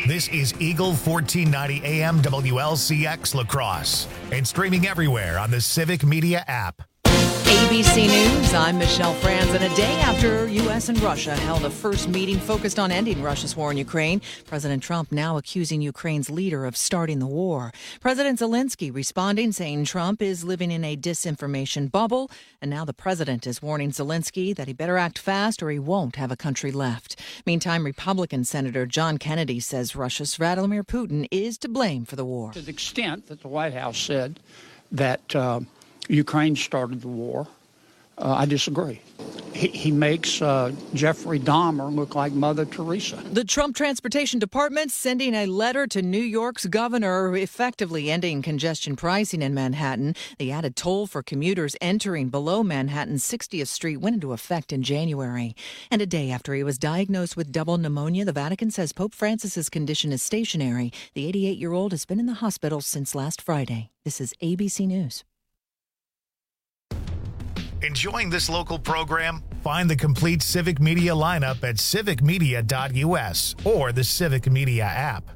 This is Eagle 1490 AM WLCX La Crosse and streaming everywhere on the Civic Media app. ABC News, I'm Michelle Franz. And a day after U.S. and Russia held a first meeting focused on ending Russia's war in Ukraine, President Trump now accusing Ukraine's leader of starting the war. President Zelensky responding, saying Trump is living in a disinformation bubble. And now the president is warning Zelensky that he better act fast or he won't have a country left. Meantime, Republican Senator John Kennedy says Russia's Vladimir Putin is to blame for the war. To the extent that the White House said that Ukraine started the war, I disagree. He makes Jeffrey Dahmer look like Mother Teresa. The Trump Transportation Department sending a letter to New York's governor effectively ending congestion pricing in Manhattan. The added toll for commuters entering below Manhattan's 60th Street went into effect in January. And a day after he was diagnosed with double pneumonia, the Vatican says Pope Francis's condition is stationary. The 88-year-old has been in the hospital since last Friday. This is ABC News. Enjoying this local program? Find the complete Civic Media lineup at civicmedia.us or the Civic Media app.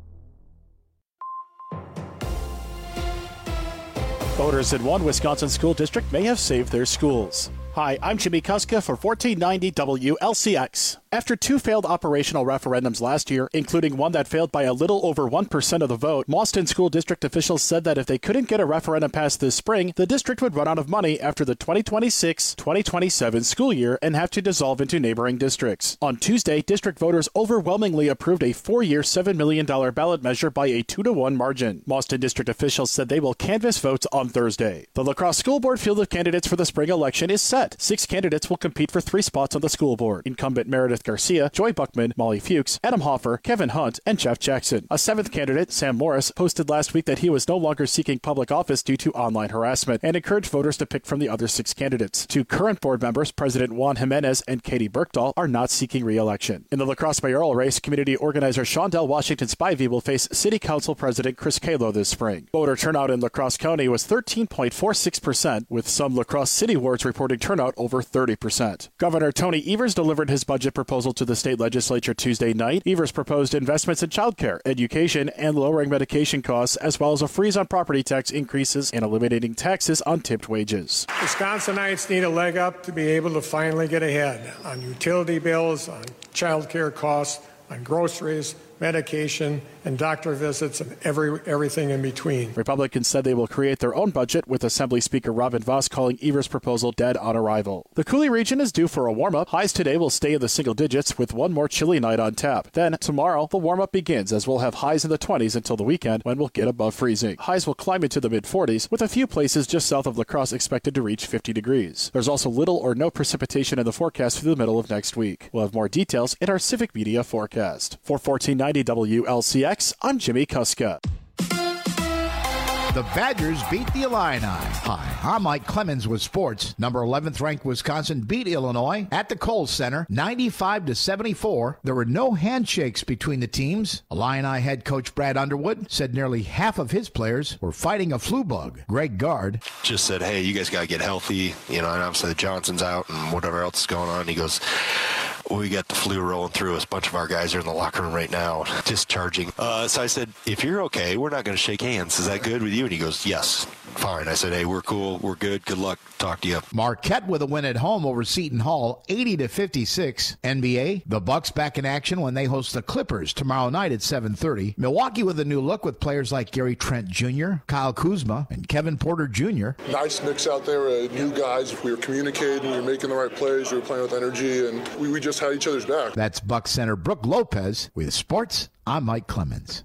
Voters in one Wisconsin school district may have saved their schools. Hi, I'm Jimmy Kuska for 1490 WLCX. After two failed operational referendums last year, including one that failed by a little over 1% of the vote, Mauston School District officials said that if they couldn't get a referendum passed this spring, the district would run out of money after the 2026-2027 school year and have to dissolve into neighboring districts. On Tuesday, district voters overwhelmingly approved a 4-year, $7 million ballot measure by a 2-to-1 margin. Mauston District officials said they will canvass votes on Thursday. The La Crosse School Board field of candidates for the spring election is set. 6 candidates will compete for 3 spots on the school board. Incumbent Meredith Garcia, Joy Buckman, Molly Fuchs, Adam Hoffer, Kevin Hunt, and Jeff Jackson. A 7th candidate, Sam Morris, posted last week that he was no longer seeking public office due to online harassment and encouraged voters to pick from the other 6 candidates. 2 current board members, President Juan Jimenez and Katie Berkdahl, are not seeking re-election. In the La Crosse mayoral race, community organizer Shondell Washington Spivey will face City Council President Chris Kalo this spring. Voter turnout in La Crosse County was 13.46%, with some La Crosse city wards reporting turnout over 30%. Governor Tony Evers delivered his budget proposal to the state legislature Tuesday night. Evers proposed investments in childcare, education, and lowering medication costs, as well as a freeze on property tax increases and eliminating taxes on tipped wages. Wisconsinites need a leg up to be able to finally get ahead on utility bills, on childcare costs, on groceries, medication, and doctor visits, and everything in between. Republicans said they will create their own budget, with Assembly Speaker Robin Vos calling Evers' proposal dead on arrival. The Coulee region is due for a warm-up. Highs today will stay in the single digits with one more chilly night on tap. Then, tomorrow, the warm-up begins, as we'll have highs in the 20s until the weekend, when we'll get above freezing. Highs will climb into the mid-40s, with a few places just south of La Crosse expected to reach 50 degrees. There's also little or no precipitation in the forecast through the middle of next week. We'll have more details in our Civic Media forecast. For 1490 WLCX, I'm Jimmy Kuska. The Badgers beat the Illini. Hi, I'm Mike Clemens with sports. Number 11th ranked Wisconsin beat Illinois at the Kohl Center 95-74. There were no handshakes between the teams. Illini head coach Brad Underwood said nearly half of his players were fighting a flu bug. Greg Gard just said, hey, you guys got to get healthy, and obviously Johnson's out and whatever else is going on. He goes, we got the flu rolling through us. A bunch of our guys are in the locker room right now, discharging. So I said, if you're okay, we're not going to shake hands. Is that good with you? And he goes, yes, fine. I said, hey, we're cool. We're good. Good luck. Talk to you. Marquette with a win at home over Seton Hall, 80-56. NBA, the Bucks back in action when they host the Clippers tomorrow night at 7:30. Milwaukee with a new look with players like Gary Trent Jr., Kyle Kuzma, and Kevin Porter Jr. Nice mix out there. New guys. We were communicating. We were making the right plays. We were playing with energy, and we just had each other's back. That's Bucks center Brooke Lopez with sports. I'm Mike Clemens.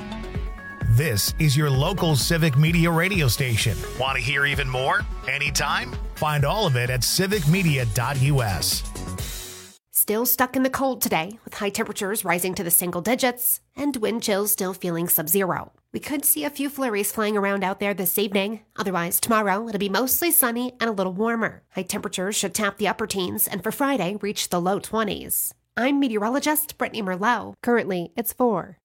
This is your local Civic Media radio station. Want to hear even more? Anytime? Find all of it at civicmedia.us. Still stuck in the cold today, with high temperatures rising to the single digits and wind chills still feeling sub-zero. We could see a few flurries flying around out there this evening. Otherwise, tomorrow it'll be mostly sunny and a little warmer. High temperatures should tap the upper teens and for Friday reach the low 20s. I'm meteorologist Brittany Merlot. Currently, it's 4.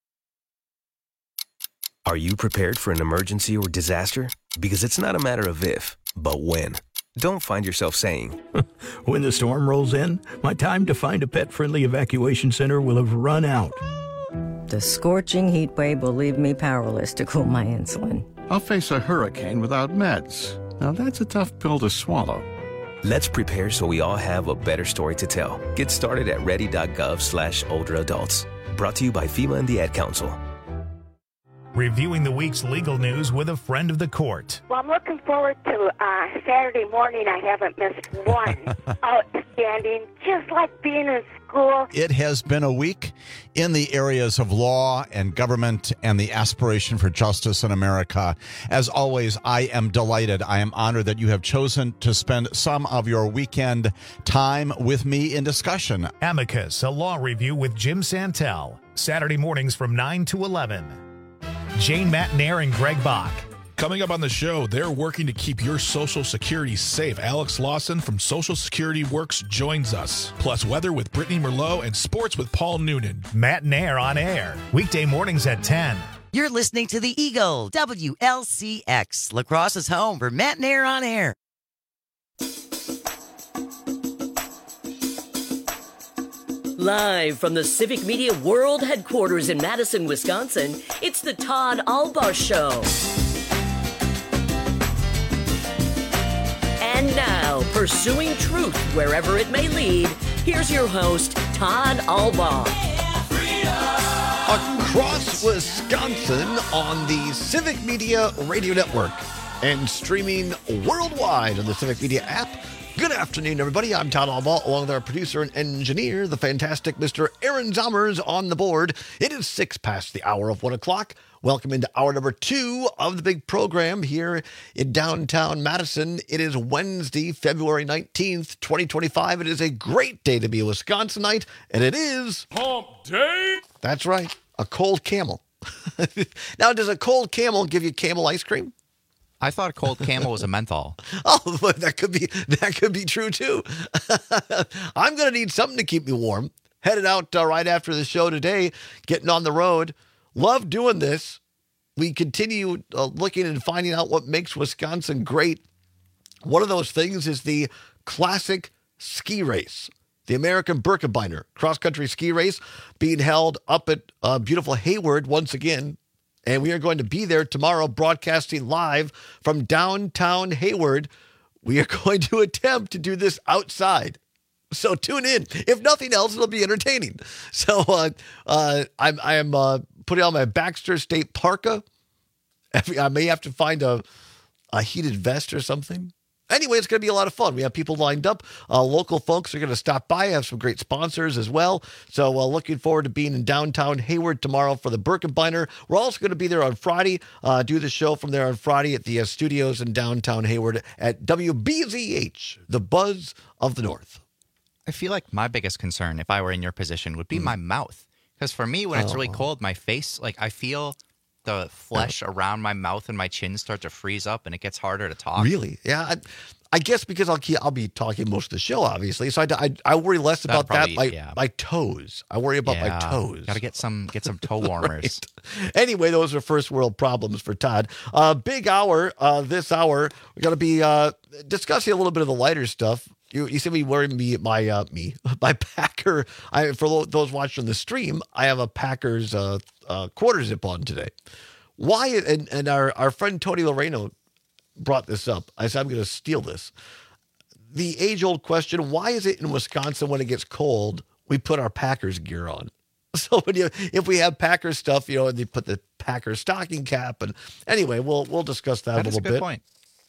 Are you prepared for an emergency or disaster? Because it's not a matter of if, but when. Don't find yourself saying, when the storm rolls in, my time to find a pet-friendly evacuation center will have run out. the scorching heat wave will leave me powerless to cool my insulin. I'll face a hurricane without meds. Now that's a tough pill to swallow. Let's prepare so we all have a better story to tell. Get started at ready.gov/older adults. Brought to you by FEMA and the Ad Council. Reviewing the week's legal news with a friend of the court. Well, I'm looking forward to Saturday morning. I haven't missed one. Outstanding, just like being in school. It has been a week in the areas of law and government and the aspiration for justice in America. As always, I am delighted. I am honored that you have chosen to spend some of your weekend time with me in discussion. Amicus, a law review with Jim Santel. Saturday mornings from 9 to 11. Jane Matnair and Greg Bach. Coming up on the show, they're working to keep your Social Security safe. Alex Lawson from Social Security Works joins us. Plus weather with Brittany Merlot and sports with Paul Noonan. Matnair on air. Weekday mornings at 10. You're listening to the Eagle, WLCX, La Crosse's home for Matnair on air. Live from the Civic Media World Headquarters in Madison, Wisconsin, it's the Todd Albaugh Show. And now, pursuing truth wherever it may lead, here's your host, Todd Albaugh. Across Wisconsin on the Civic Media Radio Network and streaming worldwide on the Civic Media app. Good afternoon, everybody. I'm Todd Albaugh, along with our producer and engineer, the fantastic Mr. Aaron Zommers on the board. It is 6 past the hour of 1 o'clock. Welcome into hour number 2 of the big program here in downtown Madison. It is Wednesday, February 19th, 2025. It is a great day to be a Wisconsinite, and it is Hump Day. That's right, a cold camel. Now, does a cold camel give you camel ice cream? I thought cold camel was a menthol. Oh, that could be true too. I'm going to need something to keep me warm. Headed out right after the show today, getting on the road. Love doing this. We continue looking and finding out what makes Wisconsin great. One of those things is the classic ski race, the American Birkebeiner cross-country ski race being held up at beautiful Hayward once again. And we are going to be there tomorrow broadcasting live from downtown Hayward. We are going to attempt to do this outside. So tune in. If nothing else, it'll be entertaining. So I am putting on my Baxter State parka. I may have to find a heated vest or something. Anyway, it's going to be a lot of fun. We have people lined up. Local folks are going to stop by. I have some great sponsors as well. So looking forward to being in downtown Hayward tomorrow for the Birkebeiner. We're also going to be there on Friday, do the show from there on Friday at the studios in downtown Hayward at WBZH, the Buzz of the North. I feel like my biggest concern, if I were in your position, would be my mouth. Because for me, when it's really cold, my face, I feel the flesh around my mouth and my chin start to freeze up, and it gets harder to talk. Really? Yeah. I guess because I'll be talking most of the show, obviously. So I worry less about my toes. I worry about my toes. Got to get some toe warmers. Right. Anyway, those are first world problems for Todd. Big hour. This hour we're going to be discussing a little bit of the lighter stuff. You see me wearing my Packer. For those watching the stream, I have a Packers quarter zip on today. Why? And our friend Tony Loreno brought this up. I said I'm going to steal this. The age-old question: why is it in Wisconsin when it gets cold we put our Packers gear on? So if we have Packers stuff, and they put the Packers stocking cap, and anyway, we'll discuss that a little bit. That's a good point.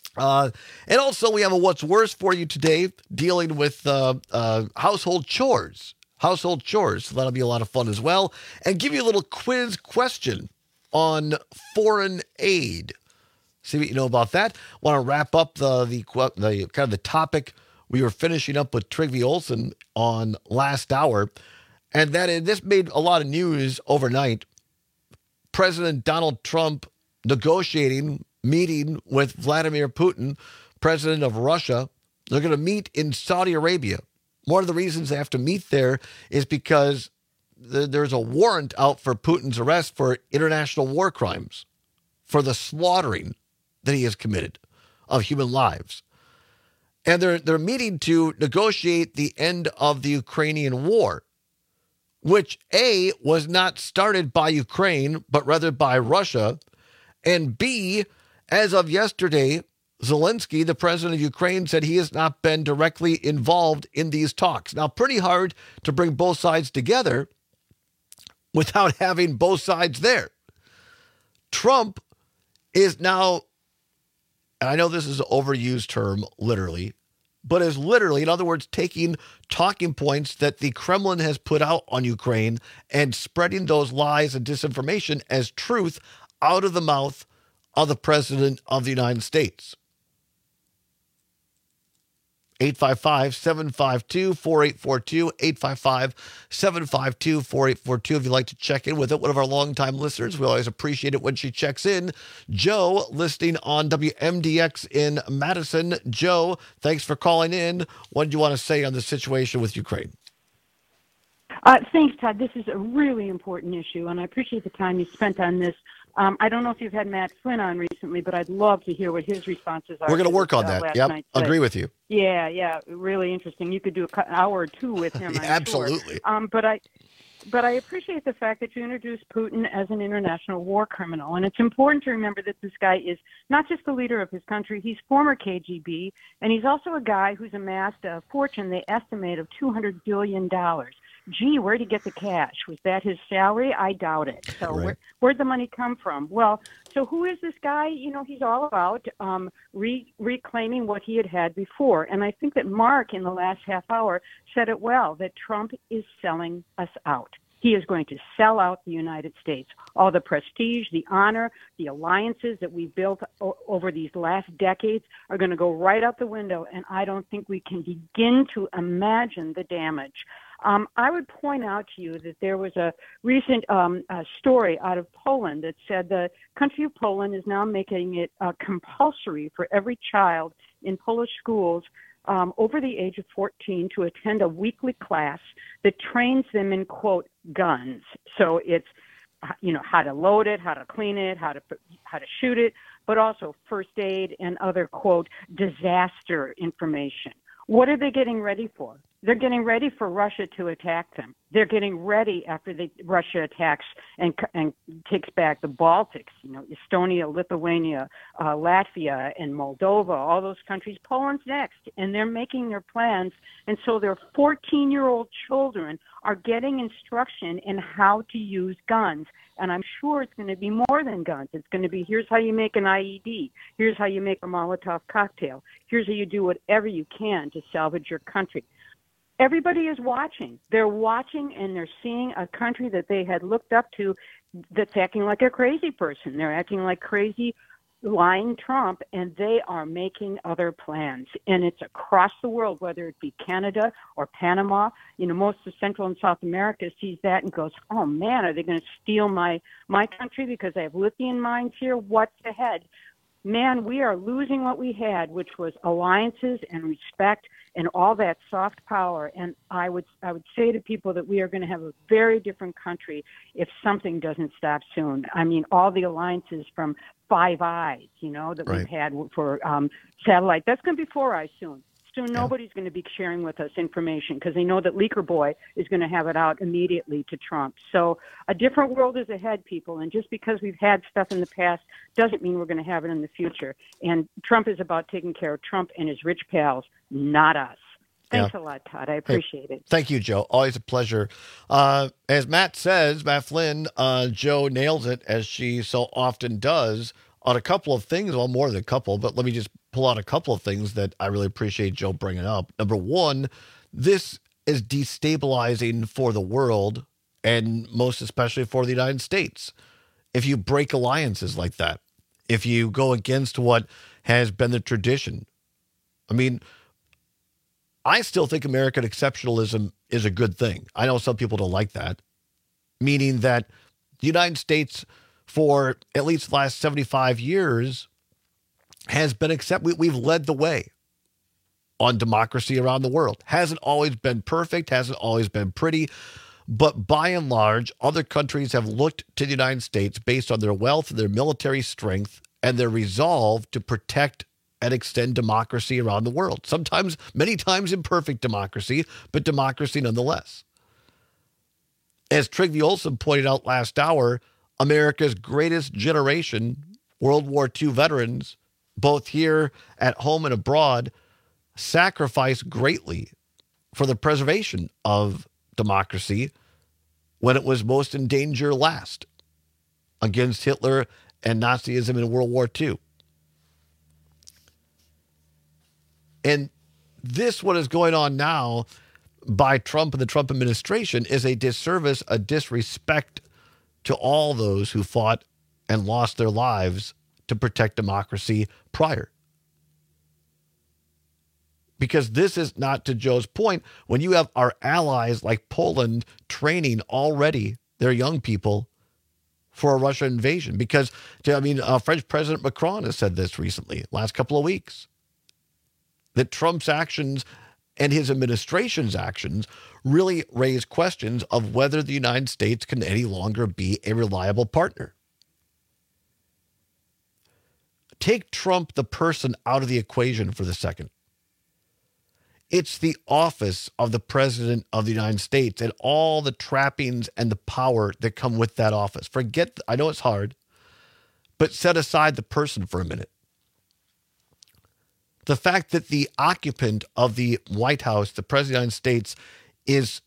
And also we have a what's worse for you today, dealing with household chores. So that'll be a lot of fun as well. And give you a little quiz question on foreign aid. See what you know about that. Want to wrap up the kind of the topic we were finishing up with Trygve Olsen on last hour, and this made a lot of news overnight. President Donald Trump meeting with Vladimir Putin, president of Russia. They're going to meet in Saudi Arabia. One of the reasons they have to meet there is because there's a warrant out for Putin's arrest for international war crimes, for the slaughtering that he has committed of human lives. And they're meeting to negotiate the end of the Ukrainian war. which A, was not started by Ukraine, but rather by Russia, and B, as of yesterday, Zelensky, the president of Ukraine, said he has not been directly involved in these talks. Now, pretty hard to bring both sides together without having both sides there. Trump is now, and I know this is an overused term, literally, but is literally, in other words, taking talking points that the Kremlin has put out on Ukraine and spreading those lies and disinformation as truth out of the mouth of the President of the United States. 855-752-4842, 855-752-4842. If you'd like to check in with it, one of our longtime listeners, we always appreciate it when she checks in. Joe, listening on WMDX in Madison. Joe, thanks for calling in. What did you want to say on the situation with Ukraine? Thanks, Todd. This is a really important issue, and I appreciate the time you spent on this. I don't know if you've had Matt Flynn on recently, but I'd love to hear what his responses are. We're going to work on that. Yep, agree with you. Yeah, really interesting. You could do an hour or two with him, I'm absolutely. Sure. But I appreciate the fact that you introduced Putin as an international war criminal, and it's important to remember that this guy is not just the leader of his country, he's former KGB, and he's also a guy who's amassed a fortune they estimate of $200 billion. Gee, where'd he get the cash? Was that his salary? I doubt it. So right. Where'd the money come from? Well, so who is this guy? You know, he's all about reclaiming what he had before. And I think that Mark, in the last half hour, said it well, that Trump is selling us out. He is going to sell out the United States. All the prestige, the honor, the alliances that we built over these last decades are going to go right out the window, and I don't think we can begin to imagine the damage. I would point out to you that there was a recent story out of Poland that said the country of Poland is now making it compulsory for every child in Polish schools over the age of 14 to attend a weekly class that trains them in, quote, guns. So it's, you know, how to load it, how to clean it, how to shoot it, but also first aid and other, quote, disaster information. What are they getting ready for? They're getting ready for Russia to attack them. They're getting ready after Russia attacks and takes back the Baltics, you know, Estonia, Lithuania, Latvia, and Moldova, all those countries. Poland's next, and they're making their plans. And so their 14-year-old children are getting instruction in how to use guns. And I'm sure it's going to be more than guns. It's going to be, here's how you make an IED. Here's how you make a Molotov cocktail. Here's how you do whatever you can to salvage your country. Everybody is watching. They're watching, and they're seeing a country that they had looked up to that's acting like a crazy person. They're acting like crazy, lying Trump, and they are making other plans. And it's across the world, whether it be Canada or Panama. You know, most of Central and South America sees that and goes, oh, man, are they going to steal my country because I have lithium mines here? What's ahead? Man, we are losing what we had, which was alliances and respect and all that soft power. And I would say to people that we are going to have a very different country if something doesn't stop soon. I mean, all the alliances from Five Eyes, you know, that we've had for satellite, that's going to be Four Eyes soon. Soon nobody's going to be sharing with us information because they know that Leaker Boy is going to have it out immediately to Trump. So a different world is ahead, people. And just because we've had stuff in the past doesn't mean we're going to have it in the future. And Trump is about taking care of Trump and his rich pals, not us. Thanks a lot, Todd. I appreciate it. Thank you, Joe. Always a pleasure. As Matt says, Matt Flynn, Joe nails it, as she so often does, on a couple of things. Well, more than a couple, but let me just pull out a couple of things that I really appreciate Joe bringing up. Number one, this is destabilizing for the world, and most especially for the United States. If you break alliances like that, if you go against what has been the tradition. I mean, I still think American exceptionalism is a good thing. I know some people don't like that, meaning that the United States, for at least the last 75 years, has been we've led the way on democracy around the world. Hasn't always been perfect, hasn't always been pretty, but by and large, other countries have looked to the United States based on their wealth, their military strength, and their resolve to protect and extend democracy around the world. Sometimes, many times imperfect democracy, but democracy nonetheless. As Trygve Olsen pointed out last hour, America's greatest generation, World War II veterans, both here at home and abroad, sacrificed greatly for the preservation of democracy when it was most in danger last against Hitler and Nazism in World War II. And this, what is going on now by Trump and the Trump administration, is a disservice, a disrespect to all those who fought and lost their lives to protect democracy prior. Because this is not, to Joe's point, when you have our allies like Poland training already their young people for a Russian invasion. Because, French President Macron has said this recently, last couple of weeks, that Trump's actions and his administration's actions really raise questions of whether the United States can any longer be a reliable partner. Take Trump, the person, out of the equation for the second. It's the office of the President of the United States and all the trappings and the power that come with that office. I know it's hard, but set aside the person for a minute. The fact that the occupant of the White House, the President of the United States, is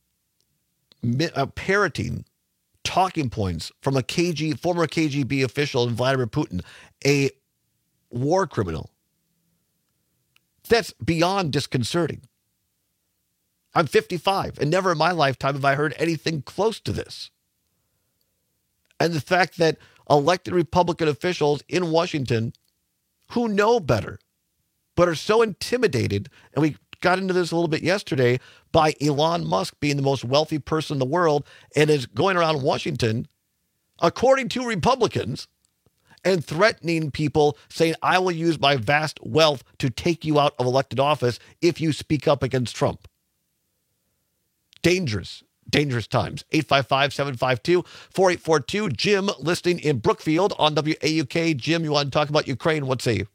parroting talking points from a former KGB official, Vladimir Putin, a war criminal. That's beyond disconcerting. I'm 55, and never in my lifetime have I heard anything close to this. And the fact that elected Republican officials in Washington who know better, but are so intimidated, and we got into this a little bit yesterday, by Elon Musk being the most wealthy person in the world and is going around Washington, according to Republicans, and threatening people, saying, I will use my vast wealth to take you out of elected office if you speak up against Trump. Dangerous times. 855-752-4842. Jim, listening in Brookfield on WAUK. Jim, you want to talk about Ukraine? What say you?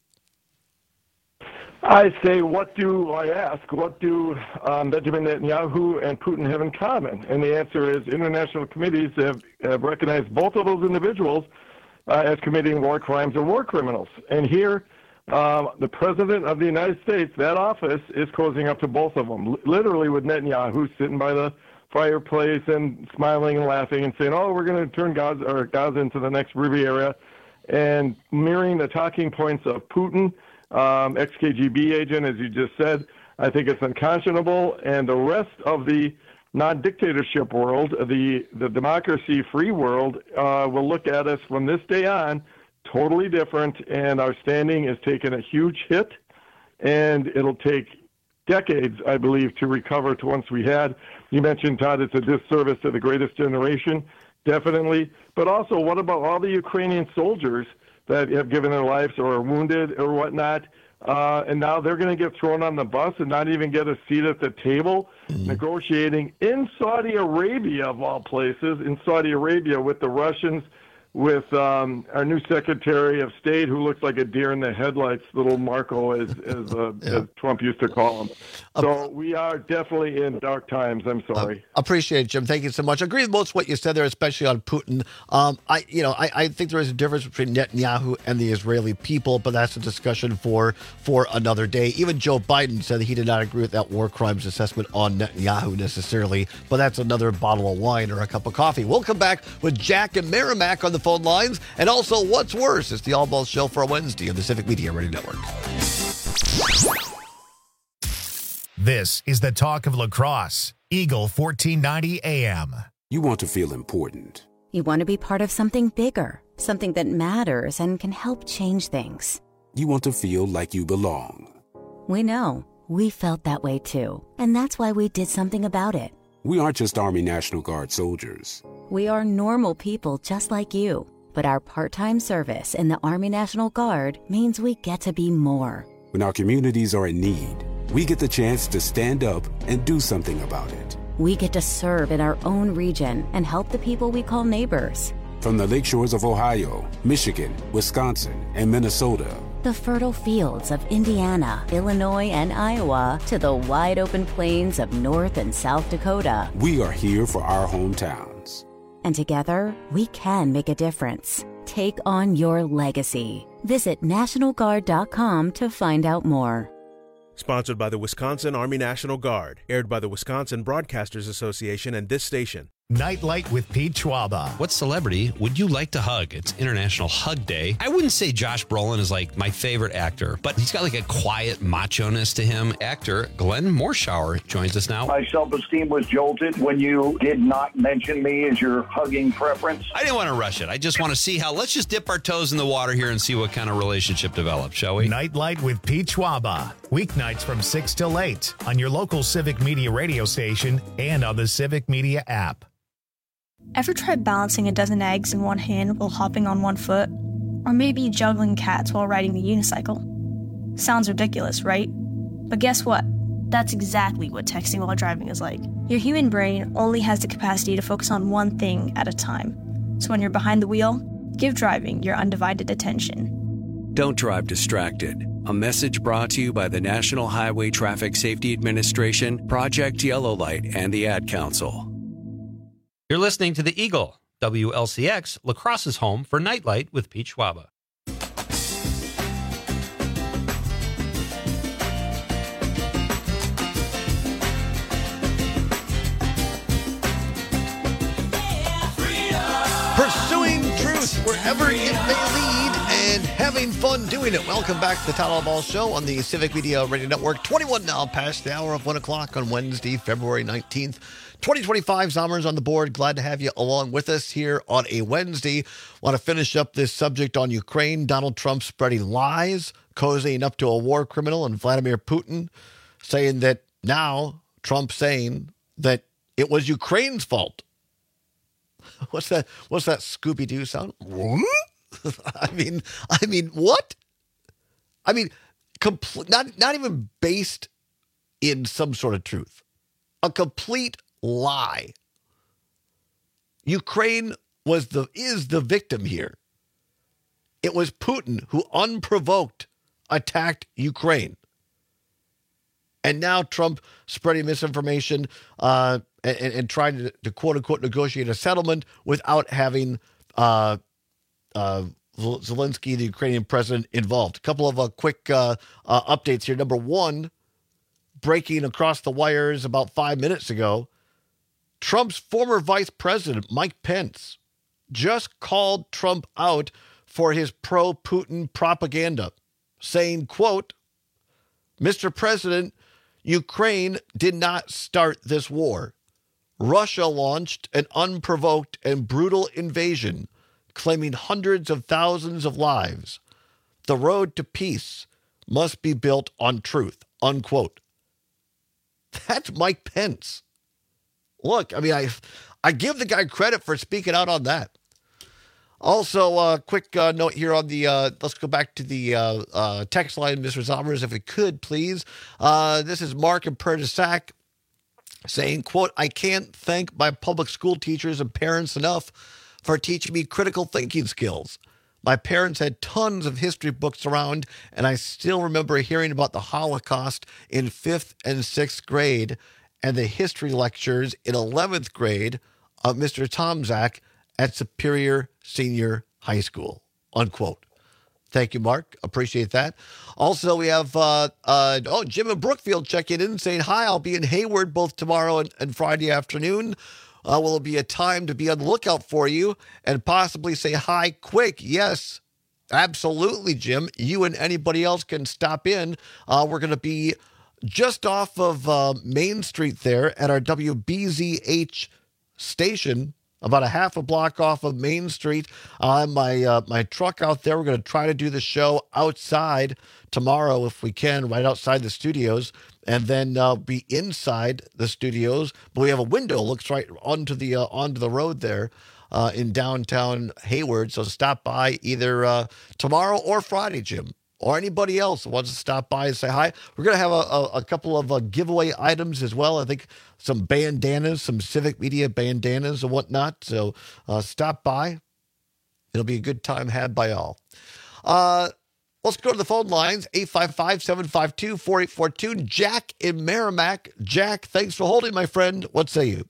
I say, what do Benjamin Netanyahu and Putin have in common? And the answer is international committees have recognized both of those individuals as committing war crimes or war criminals. And here, the President of the United States, that office, is cozying up to both of them, literally with Netanyahu sitting by the fireplace and smiling and laughing and saying, we're going to turn Gaza into the next Riviera, and mirroring the talking points of Putin, ex-KGB agent, as you just said. I think it's unconscionable, and the rest of the non-dictatorship world, the democracy-free world, will look at us from this day on totally different, and our standing is taking a huge hit, and it'll take decades, I believe, to recover to once we had. You mentioned, Todd, it's a disservice to the greatest generation, definitely, but also what about all the Ukrainian soldiers that have given their lives or are wounded or whatnot, and now they're going to get thrown on the bus and not even get a seat at the table, negotiating in Saudi Arabia, of all places, in Saudi Arabia with the Russians, with our new Secretary of State, who looks like a deer in the headlights, little Marco, as Trump used to call him. So we are definitely in dark times. I'm sorry. Appreciate it, Jim. Thank you so much. I agree with most of what you said there, especially on Putin. I think there is a difference between Netanyahu and the Israeli people, but that's a discussion for another day. Even Joe Biden said that he did not agree with that war crimes assessment on Netanyahu necessarily, but that's another bottle of wine or a cup of coffee. We'll come back with Jack and Merrimack on the phone lines, and also What's Worse. It's the All Balls Show for a Wednesday on the Civic Media Radio Network. This is the talk of La Crosse, Eagle 1490 AM. You want to feel important. You want to be part of something bigger, something that matters and can help change things. You want to feel like you belong. We know. We felt that way too. And that's why we did something about it. We aren't just Army National Guard soldiers. We are normal people just like you. But our part-time service in the Army National Guard means we get to be more. When our communities are in need, we get the chance to stand up and do something about it. We get to serve in our own region and help the people we call neighbors. From the lakeshores of Ohio, Michigan, Wisconsin, and Minnesota, The fertile fields of Indiana, Illinois, and Iowa to the wide open plains of North and South Dakota. We are here for our hometowns. And together, we can make a difference. Take on your legacy. Visit NationalGuard.com to find out more. Sponsored by the Wisconsin Army National Guard. Aired by the Wisconsin Broadcasters Association and this station. Nightlight with Pete Schwaba. What celebrity would you like to hug? It's International Hug Day. I wouldn't say Josh Brolin is like my favorite actor, but he's got like a quiet macho-ness to him. Actor Glenn Morshower joins us now. My self-esteem was jolted when you did not mention me as your hugging preference. I didn't want to rush it. I just want to see how, let's just dip our toes in the water here and see what kind of relationship develops, shall we? Nightlight with Pete Schwaba. Weeknights from 6 till 8 on your local Civic Media radio station and on the Civic Media app. Ever tried balancing a dozen eggs in one hand while hopping on one foot? Or maybe juggling cats while riding the unicycle? Sounds ridiculous, right? But guess what? That's exactly what texting while driving is like. Your human brain only has the capacity to focus on one thing at a time. So when you're behind the wheel, give driving your undivided attention. Don't drive distracted. A message brought to you by the National Highway Traffic Safety Administration, Project Yellow Light, and the Ad Council. You're listening to The Eagle, WLCX, La Crosse's home for Nightlight with Pete Schwaba. Pursuing truth wherever it may lead and having fun doing it. Welcome back to the Town Hall Show on the Civic Media Radio Network. 21 now past the hour of 1 o'clock on Wednesday, February 19th. 2025 Zommers on the board. Glad to have you along with us here on a Wednesday. Want to finish up this subject on Ukraine. Donald Trump spreading lies, cozying up to a war criminal and Vladimir Putin, saying that now Trump saying that it was Ukraine's fault. What's that Scooby-Doo sound? I mean, what? I mean, not even based in some sort of truth. A complete lie. Ukraine is the victim here. It was Putin who unprovoked attacked Ukraine. And now Trump spreading misinformation and trying to quote unquote negotiate a settlement without having Zelensky, the Ukrainian president, involved. A couple of quick updates here. Number one, breaking across the wires about 5 minutes ago, Trump's former vice president, Mike Pence, just called Trump out for his pro-Putin propaganda, saying, quote, Mr. President, Ukraine did not start this war. Russia launched an unprovoked and brutal invasion, claiming hundreds of thousands of lives. The road to peace must be built on truth, unquote. That's Mike Pence. Look, I mean, I give the guy credit for speaking out on that. Also, a quick note here on the, let's go back to the text line, Mr. Zommers, if we could, please. This is Mark in Perdisac saying, quote, I can't thank my public school teachers and parents enough for teaching me critical thinking skills. My parents had tons of history books around, and I still remember hearing about the Holocaust in 5th and 6th grade and the history lectures in 11th grade of Mr. Tomczak at Superior Senior High School, unquote. Thank you, Mark. Appreciate that. Also, we have Jim in Brookfield checking in saying, hi, I'll be in Hayward both tomorrow and Friday afternoon. Will it be a time to be on the lookout for you and possibly say hi quick? Yes, absolutely, Jim. You and anybody else can stop in. We're going to be just off of Main Street there at our WBZH station, about a half a block off of Main Street. My truck out there. We're going to try to do the show outside tomorrow if we can, right outside the studios, and then be inside the studios. But we have a window looks right onto the road there in downtown Hayward. So stop by either tomorrow or Friday, Jim, or anybody else who wants to stop by and say hi. We're going to have a couple of giveaway items as well. I think some bandanas, some Civic Media bandanas and whatnot. So stop by. It'll be a good time had by all. Let's go to the phone lines, 855-752-4842. Jack in Merrimack. Jack, thanks for holding, my friend. What say you?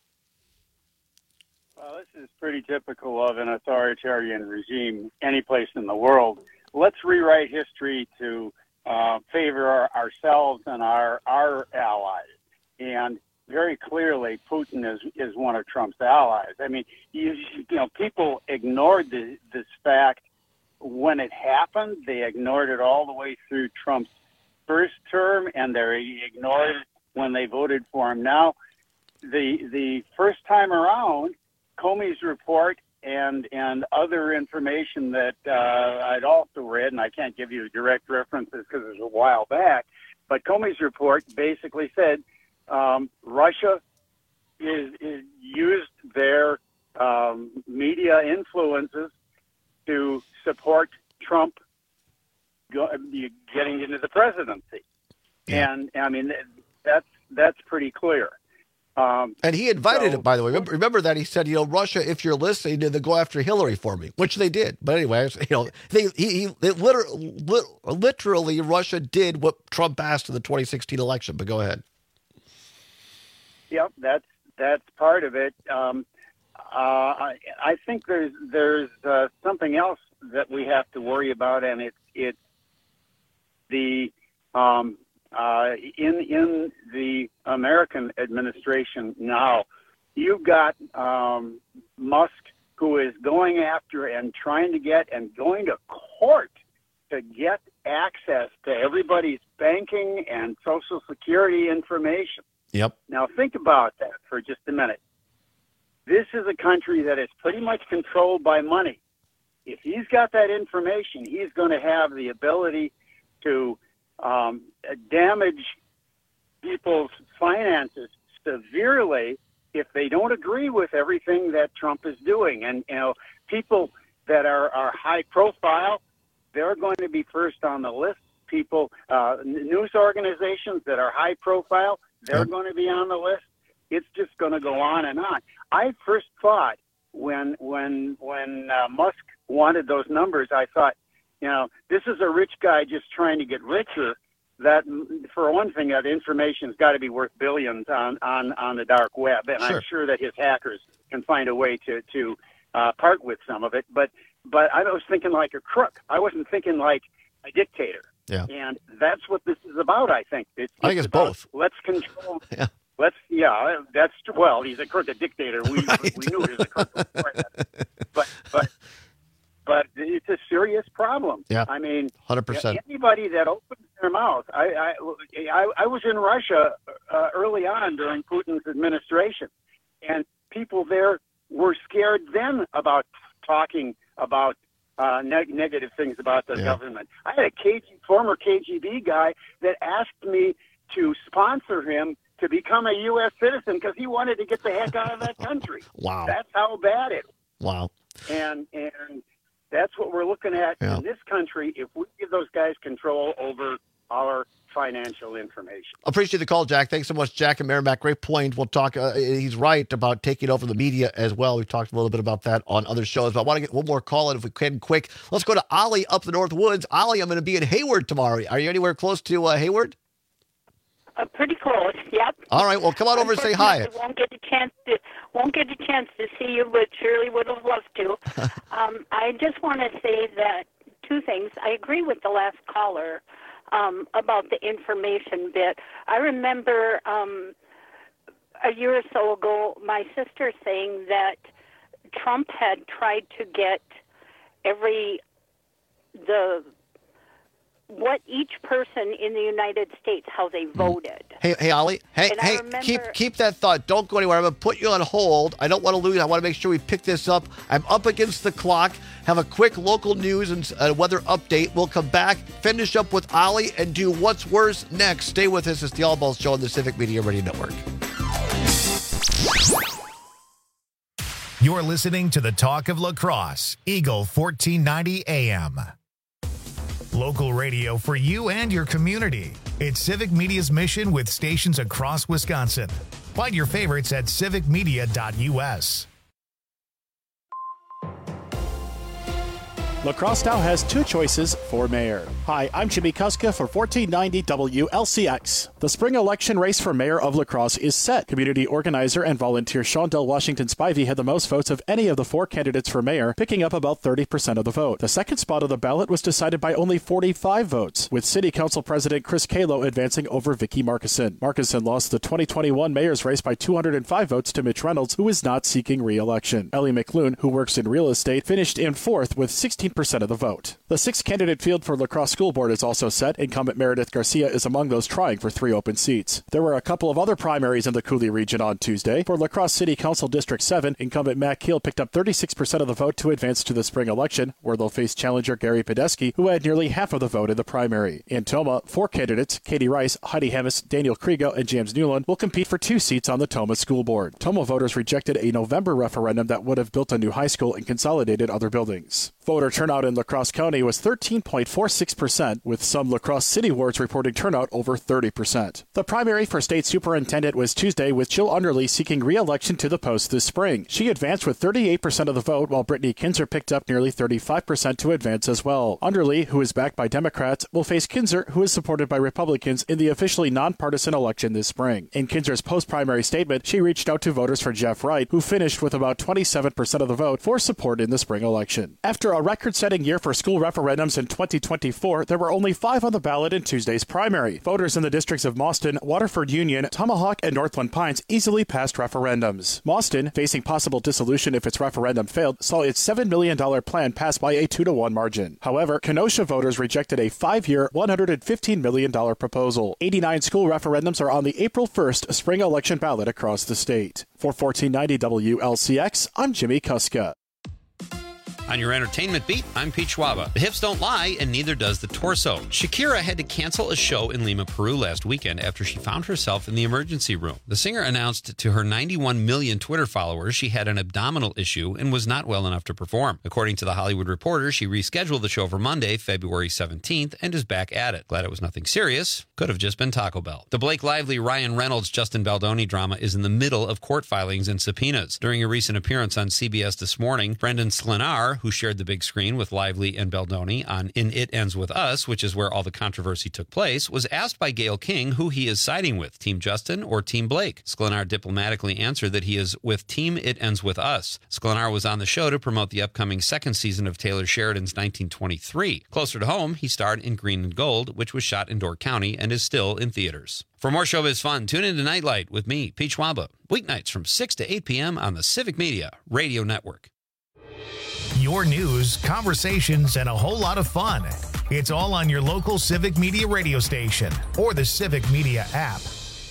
Well, this is pretty typical of an authoritarian regime any place in the world. Let's rewrite history to favor ourselves and our allies. And very clearly, Putin is one of Trump's allies. I mean, you know, people ignored this fact when it happened. They ignored it all the way through Trump's first term, and they ignored it when they voted for him. Now, the first time around, Comey's report and other information that I'd also read, and I can't give you direct references because it was a while back, but Comey's report basically said Russia is used their media influences to support Trump getting into the presidency. Yeah. And I mean, that's pretty clear. And he invited it, by the way. Remember that he said, you know, Russia, if you're listening, then go after Hillary for me, which they did. But anyway, you know, they literally Russia did what Trump asked in the 2016 election. But go ahead. Yep, that's part of it. I think there's something else that we have to worry about, and it's the in the American administration now, you've got Musk, who is going after and trying to get and going to court to get access to everybody's banking and Social Security information. Yep. Now think about that for just a minute. This is a country that is pretty much controlled by money. If he's got that information, he's going to have the ability to damage people's finances severely if they don't agree with everything that Trump is doing. And, you know, people that are high profile, they're going to be first on the list. People, news organizations that are high profile, they're going to be on the list. It's just going to go on and on. I first thought when Musk wanted those numbers, I thought, you know, this is a rich guy just trying to get richer. That, for one thing, that information's got to be worth billions on the dark web, and sure. I'm sure that his hackers can find a way to part with some of it. But I was thinking like a crook. I wasn't thinking like a dictator. Yeah. And that's what this is about, I think. I think it's both. Let's control. Yeah. That's well. He's a crooked dictator. We knew he was a crook before that. But it's a serious problem. Yeah. I mean, 100%. Anybody that opens their mouth. I was in Russia early on during Putin's administration, and people there were scared then about talking about negative things about the government. I had a former KGB guy that asked me to sponsor him to become a U.S. citizen because he wanted to get the heck out of that country. Wow. That's how bad it was. Wow. And that's what we're looking at in this country if we give those guys control over our financial information. Appreciate the call, Jack. Thanks so much, Jack and Merrimack. Great point. We'll talk. He's right about taking over the media as well. We've talked a little bit about that on other shows, but I want to get one more call in if we can quick. Let's go to Ollie up the North Woods. Ollie, I'm going to be in Hayward tomorrow. Are you anywhere close to Hayward? Pretty close. Yep. All right. Well, come on over and say hi. Won't get a chance to see you, but surely would have loved to. I just want to say that two things. I agree with the last caller about the information bit. I remember a year or so ago, my sister saying that Trump had tried to get what each person in the United States, how they voted. Hey, Ollie. Hey, keep that thought. Don't go anywhere. I'm going to put you on hold. I don't want to lose. I want to make sure we pick this up. I'm up against the clock. Have a quick local news and weather update. We'll come back, finish up with Ollie, and do What's Worse next. Stay with us. It's the All Balls Show on the Civic Media Radio Network. You're listening to the Talk of La Crosse, Eagle 1490 AM. Local radio for you and your community. It's Civic Media's mission with stations across Wisconsin. Find your favorites at civicmedia.us. La Crosse now has two choices for mayor. Hi, I'm Jimmy Kuska for 1490 WLCX. The spring election race for mayor of La Crosse is set. Community organizer and volunteer Shondell Washington Spivey had the most votes of any of the four candidates for mayor, picking up about 30% of the vote. The second spot of the ballot was decided by only 45 votes, with City Council President Chris Kalo advancing over Vicky Markison. Markison lost the 2021 mayor's race by 205 votes to Mitch Reynolds, who is not seeking re-election. Ellie McLoone, who works in real estate, finished in fourth with 16% of the vote. The six-candidate field for La Crosse School Board is also set. Incumbent Meredith Garcia is among those trying for 3 open seats. There were a couple of other primaries in the Cooley region on Tuesday. For La Crosse City Council District 7, incumbent Matt Keel picked up 36% of the vote to advance to the spring election, where they'll face challenger Gary Podesky, who had nearly half of the vote in the primary. In Toma, 4 candidates, Katie Rice, Heidi Hemis, Daniel Kriega, and James Newland, will compete for 2 seats on the Toma School Board. Toma voters rejected a November referendum that would have built a new high school and consolidated other buildings. Voter turnout in La Crosse County was 13.46%, with some La Crosse City wards reporting turnout over 30%. The primary for state superintendent was Tuesday, with Jill Underly seeking re-election to the post this spring. She advanced with 38% of the vote, while Brittany Kinzer picked up nearly 35% to advance as well. Underly, who is backed by Democrats, will face Kinzer, who is supported by Republicans, in the officially nonpartisan election this spring. In Kinzer's post-primary statement, she reached out to voters for Jeff Wright, who finished with about 27% of the vote for support in the spring election. After a record-setting year for school referendums in 2024, there were only 5 on the ballot in Tuesday's primary. Voters in the districts of Mauston, Waterford Union, Tomahawk, and Northland Pines easily passed referendums. Mauston, facing possible dissolution if its referendum failed, saw its $7 million plan pass by a 2-to-1 margin. However, Kenosha voters rejected a 5-year, $115 million proposal. 89 school referendums are on the April 1st spring election ballot across the state. For 1490 WLCX, I'm Jimmy Kuska. On your entertainment beat, I'm Pete Schwaba. The hips don't lie, and neither does the torso. Shakira had to cancel a show in Lima, Peru last weekend after she found herself in the emergency room. The singer announced to her 91 million Twitter followers she had an abdominal issue and was not well enough to perform. According to The Hollywood Reporter, she rescheduled the show for Monday, February 17th, and is back at it. Glad it was nothing serious. Could have just been Taco Bell. The Blake Lively, Ryan Reynolds, Justin Baldoni drama is in the middle of court filings and subpoenas. During a recent appearance on CBS This Morning, Brendan Sklenar, who shared the big screen with Lively and Baldoni on In It Ends With Us, which is where all the controversy took place, was asked by Gayle King who he is siding with, Team Justin or Team Blake. Sklenar diplomatically answered that he is with Team It Ends With Us. Sklenar was on the show to promote the upcoming second season of Taylor Sheridan's 1923. Closer to home, he starred in Green and Gold, which was shot in Door County and is still in theaters. For more showbiz fun, tune in to Nightlight with me, Pete Schwaba, weeknights from 6 to 8 p.m. on the Civic Media Radio Network. Your news, conversations, and a whole lot of fun. It's all on your local Civic Media radio station or the Civic Media app.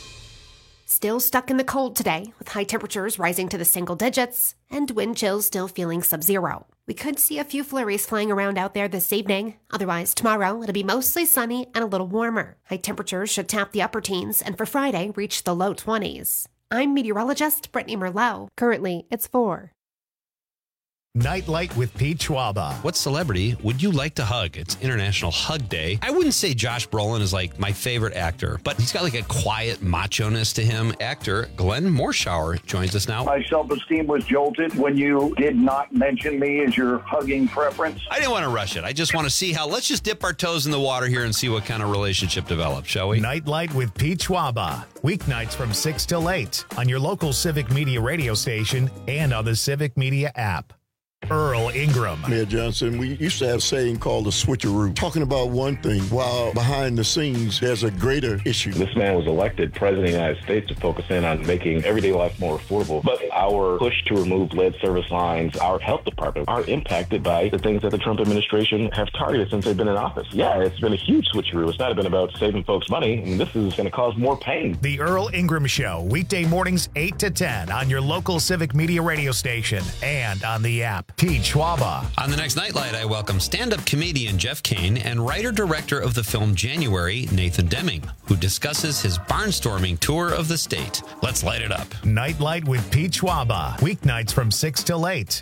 Still stuck in the cold today, with high temperatures rising to the single digits and wind chills still feeling sub-zero. We could see a few flurries flying around out there this evening. Otherwise, tomorrow it'll be mostly sunny and a little warmer. High temperatures should tap the upper teens and for Friday reach the low 20s. I'm meteorologist Brittany Merlot. Currently, it's 4. Nightlight with Pete Schwaba. What celebrity would you like to hug? It's International Hug Day. I wouldn't say Josh Brolin is like my favorite actor, but he's got like a quiet macho-ness to him. Actor Glenn Morshower joins us now. My self-esteem was jolted when you did not mention me as your hugging preference. I didn't want to rush it. I just want to see how, let's just dip our toes in the water here and see what kind of relationship develops, shall we? Nightlight with Pete Schwaba. Weeknights from 6 till 8 on your local Civic Media radio station and on the Civic Media app. Earl Ingram. Mayor Johnson, we used to have a saying called the switcheroo, talking about one thing while behind the scenes there's a greater issue. This man was elected president of the United States to focus in on making everyday life more affordable. But our push to remove lead service lines, our health department, are impacted by the things that the Trump administration have targeted since they've been in office. Yeah, it's been a huge switcheroo. It's not been about saving folks money. I mean, this is going to cause more pain. The Earl Ingram Show, weekday mornings 8 to 10 on your local Civic Media radio station and on the app. Pete Schwaba. On the next Nightlight, I welcome stand-up comedian Jeff Kane and writer-director of the film January, Nathan Deming, who discusses his barnstorming tour of the state. Let's light it up. Nightlight with Pete Schwaba. Weeknights from 6 till 8.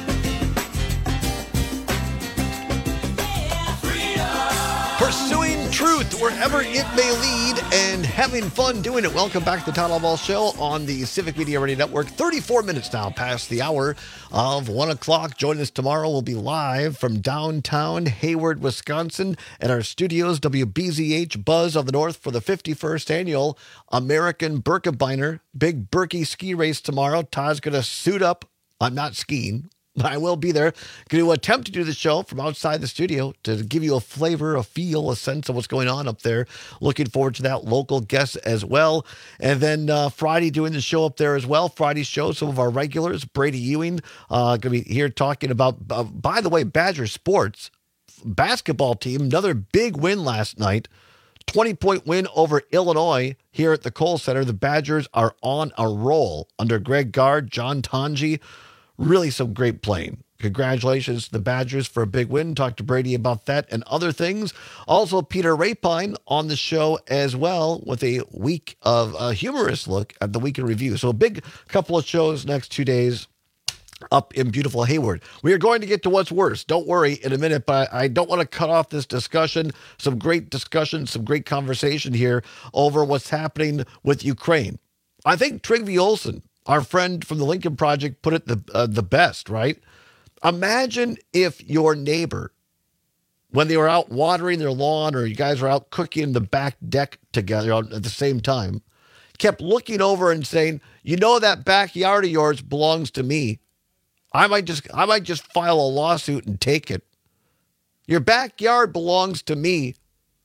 Pursuing Truth, wherever it may lead, and having fun doing it. Welcome back to the Todd Albaugh Show on the Civic Media Radio Network. 34 minutes now past the hour of 1 o'clock. Join us tomorrow. We'll be live from downtown Hayward, Wisconsin at our studios, WBZH Buzz of the North, for the 51st annual American Birkebeiner Big Berkey ski race tomorrow. Todd's going to suit up. I'm not skiing. I will be there. Going to attempt to do the show from outside the studio to give you a flavor, a feel, a sense of what's going on up there. Looking forward to that. Local guests as well. And then Friday doing the show up there as well. Friday's show, some of our regulars, Brady Ewing, going to be here talking about, by the way, Badger Sports basketball team. Another big win last night. 20-point win over Illinois here at the Kohl Center. The Badgers are on a roll under Greg Gard, John Tonji. Really some great playing. Congratulations to the Badgers for a big win. Talk to Brady about that and other things. Also, Peter Rapine on the show as well with a week of a humorous look at the week in review. So a big couple of shows next 2 days up in beautiful Hayward. We are going to get to what's worse. Don't worry in a minute, but I don't want to cut off this discussion. Some great discussion, some great conversation here over what's happening with Ukraine. I think Trygve Olsen, our friend from the Lincoln Project, put it the best, right? Imagine if your neighbor, when they were out watering their lawn or you guys were out cooking in the back deck together at the same time, kept looking over and saying, you know, that backyard of yours belongs to me. I might just file a lawsuit and take it. Your backyard belongs to me.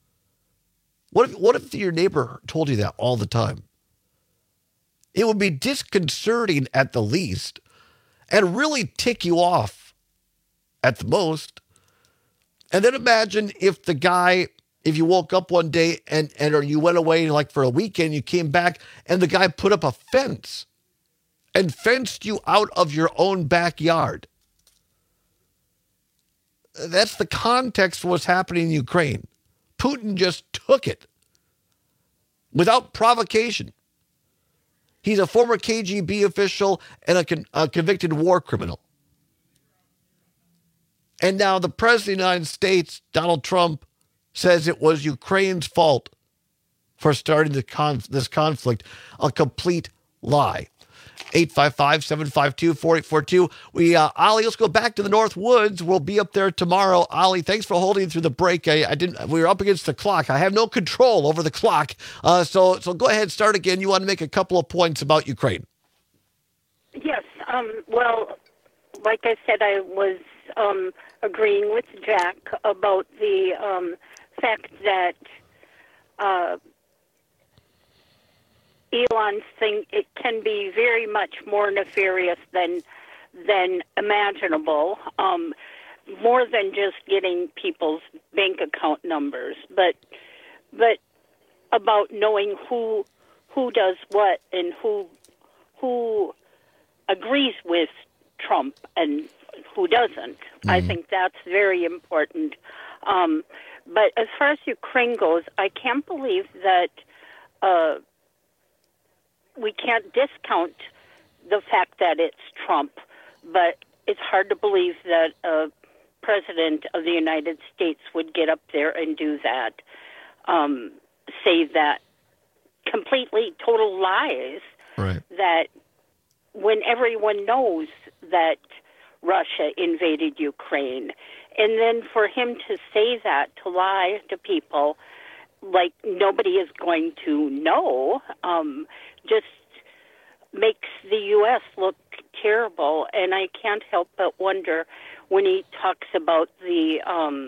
What if your neighbor told you that all the time? It would be disconcerting at the least and really tick you off at the most. And then imagine if the guy, if you woke up one day or you went away like for a weekend, you came back and the guy put up a fence and fenced you out of your own backyard. That's the context for what's happening in Ukraine. Putin just took it without provocation. He's a former KGB official and a convicted war criminal. And now the President of the United States, Donald Trump, says it was Ukraine's fault for starting this conflict. A complete lie. 855-752-4842. Ollie, let's go back to the North Woods. We'll be up there tomorrow. Ollie, thanks for holding through the break. We were up against the clock. I have no control over the clock. So go ahead, start again. You want to make a couple of points about Ukraine. Yes. Well, like I said, I was agreeing with Jack about the fact that Elon's thing, it can be very much more nefarious than imaginable, more than just getting people's bank account numbers, but about knowing who does what and who agrees with Trump and who doesn't. Mm-hmm. I think that's very important. But as far as Ukraine goes, I can't believe that we can't discount the fact that it's Trump, but it's hard to believe that a president of the United States would get up there and do that, say that completely total lies, right, that when everyone knows that Russia invaded Ukraine. And then for him to say that, to lie to people like nobody is going to know, just makes the U.S. look terrible. And I can't help but wonder when he talks about the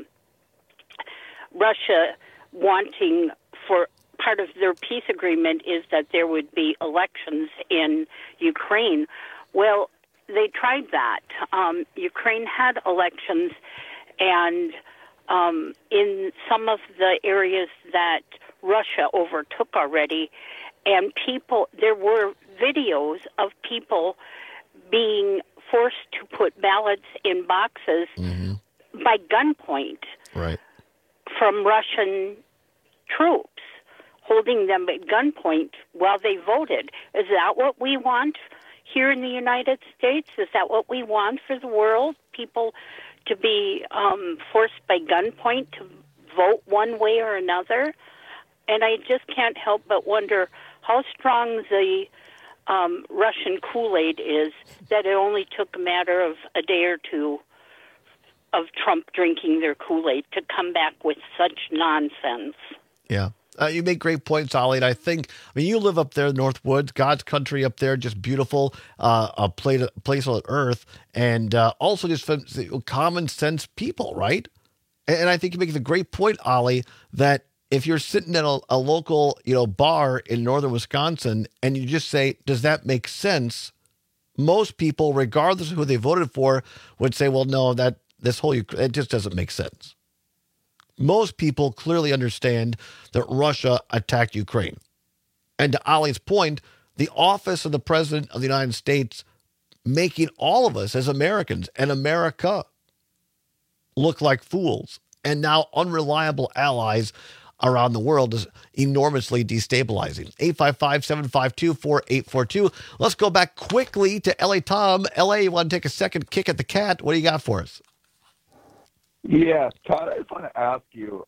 Russia wanting, for part of their peace agreement is that there would be elections in Ukraine. Well, they tried that. Ukraine had elections, and in some of the areas that Russia overtook already, and there were videos of people being forced to put ballots in boxes by gunpoint, right, from Russian troops, holding them at gunpoint while they voted. Is that what we want here in the United States? Is that what we want for the world? People to be forced by gunpoint to vote one way or another. And I just can't help but wonder how strong the Russian Kool-Aid is, that it only took a matter of a day or two of Trump drinking their Kool-Aid to come back with such nonsense. Yeah. You make great points, Ollie. And I mean, you live up there in North Woods, God's country up there, just beautiful, a place on earth, and also just common sense people, right? And I think you make the great point, Ollie, that if you're sitting at a local, bar in northern Wisconsin and you just say, does that make sense? Most people, regardless of who they voted for, would say, well, no, it just doesn't make sense. Most people clearly understand that Russia attacked Ukraine. And to Ollie's point, the office of the President of the United States making all of us as Americans and America look like fools and now unreliable allies around the world is enormously destabilizing. 855-752-4842. Let's go back quickly to L.A. Tom. L.A., you want to take a second kick at the cat? What do you got for us? Yeah, Todd, I just want to ask you,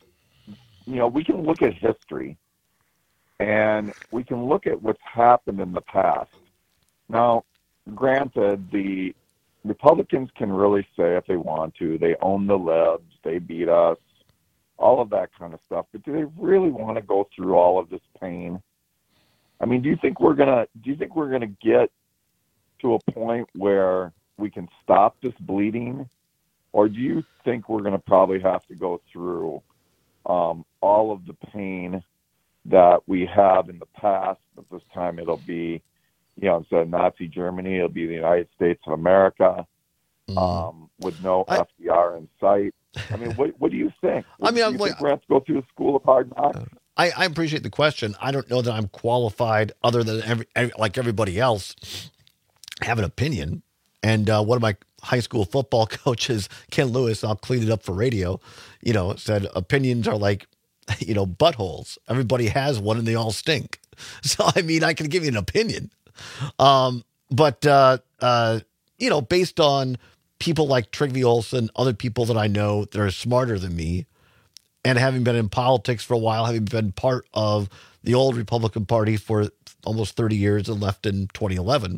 we can look at history and we can look at what's happened in the past. Now, granted, the Republicans can really say if they want to, they own the libs, they beat us, all of that kind of stuff. But do they really want to go through all of this pain? I mean, do you think we're gonna get to a point where we can stop this bleeding? Or do you think we're going to probably have to go through all of the pain that we have in the past, but this time it'll be, instead of Nazi Germany, it'll be the United States of America with no FDR in sight? I mean, what do you think? Do you think we're going to have to go through the school of hard knocks? I appreciate the question. I don't know that I'm qualified, other than like everybody else, have an opinion. And one of my high school football coaches, Ken Lewis, I'll clean it up for radio, said opinions are like, buttholes. Everybody has one and they all stink. So, I mean, I can give you an opinion. But based on people like Trygve Olsen, other people that I know that are smarter than me, and having been in politics for a while, having been part of the old Republican Party for almost 30 years and left in 2011,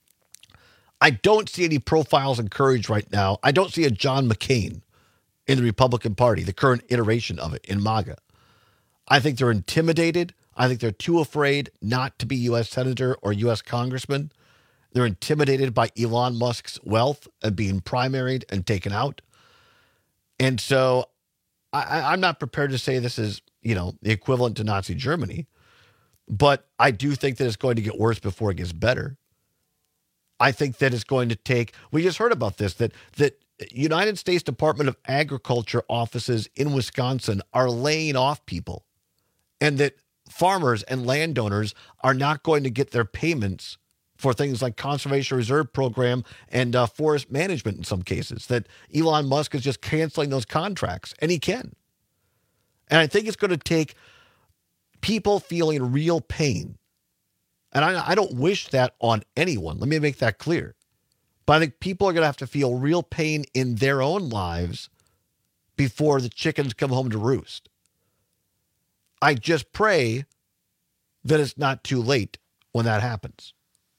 I don't see any profiles in courage right now. I don't see a John McCain in the Republican Party, the current iteration of it in MAGA. I think they're intimidated. I think they're too afraid not to be U.S. Senator or U.S. Congressman. They're intimidated by Elon Musk's wealth and being primaried and taken out. And so I'm not prepared to say this is, the equivalent to Nazi Germany, but I do think that it's going to get worse before it gets better. I think that it's going to take, we just heard about this, that United States Department of Agriculture offices in Wisconsin are laying off people, and that farmers and landowners are not going to get their payments for things like Conservation Reserve Program and forest management in some cases, that Elon Musk is just canceling those contracts, and he can. And I think it's going to take people feeling real pain. And I don't wish that on anyone. Let me make that clear. But I think people are going to have to feel real pain in their own lives before the chickens come home to roost. I just pray that it's not too late when that happens.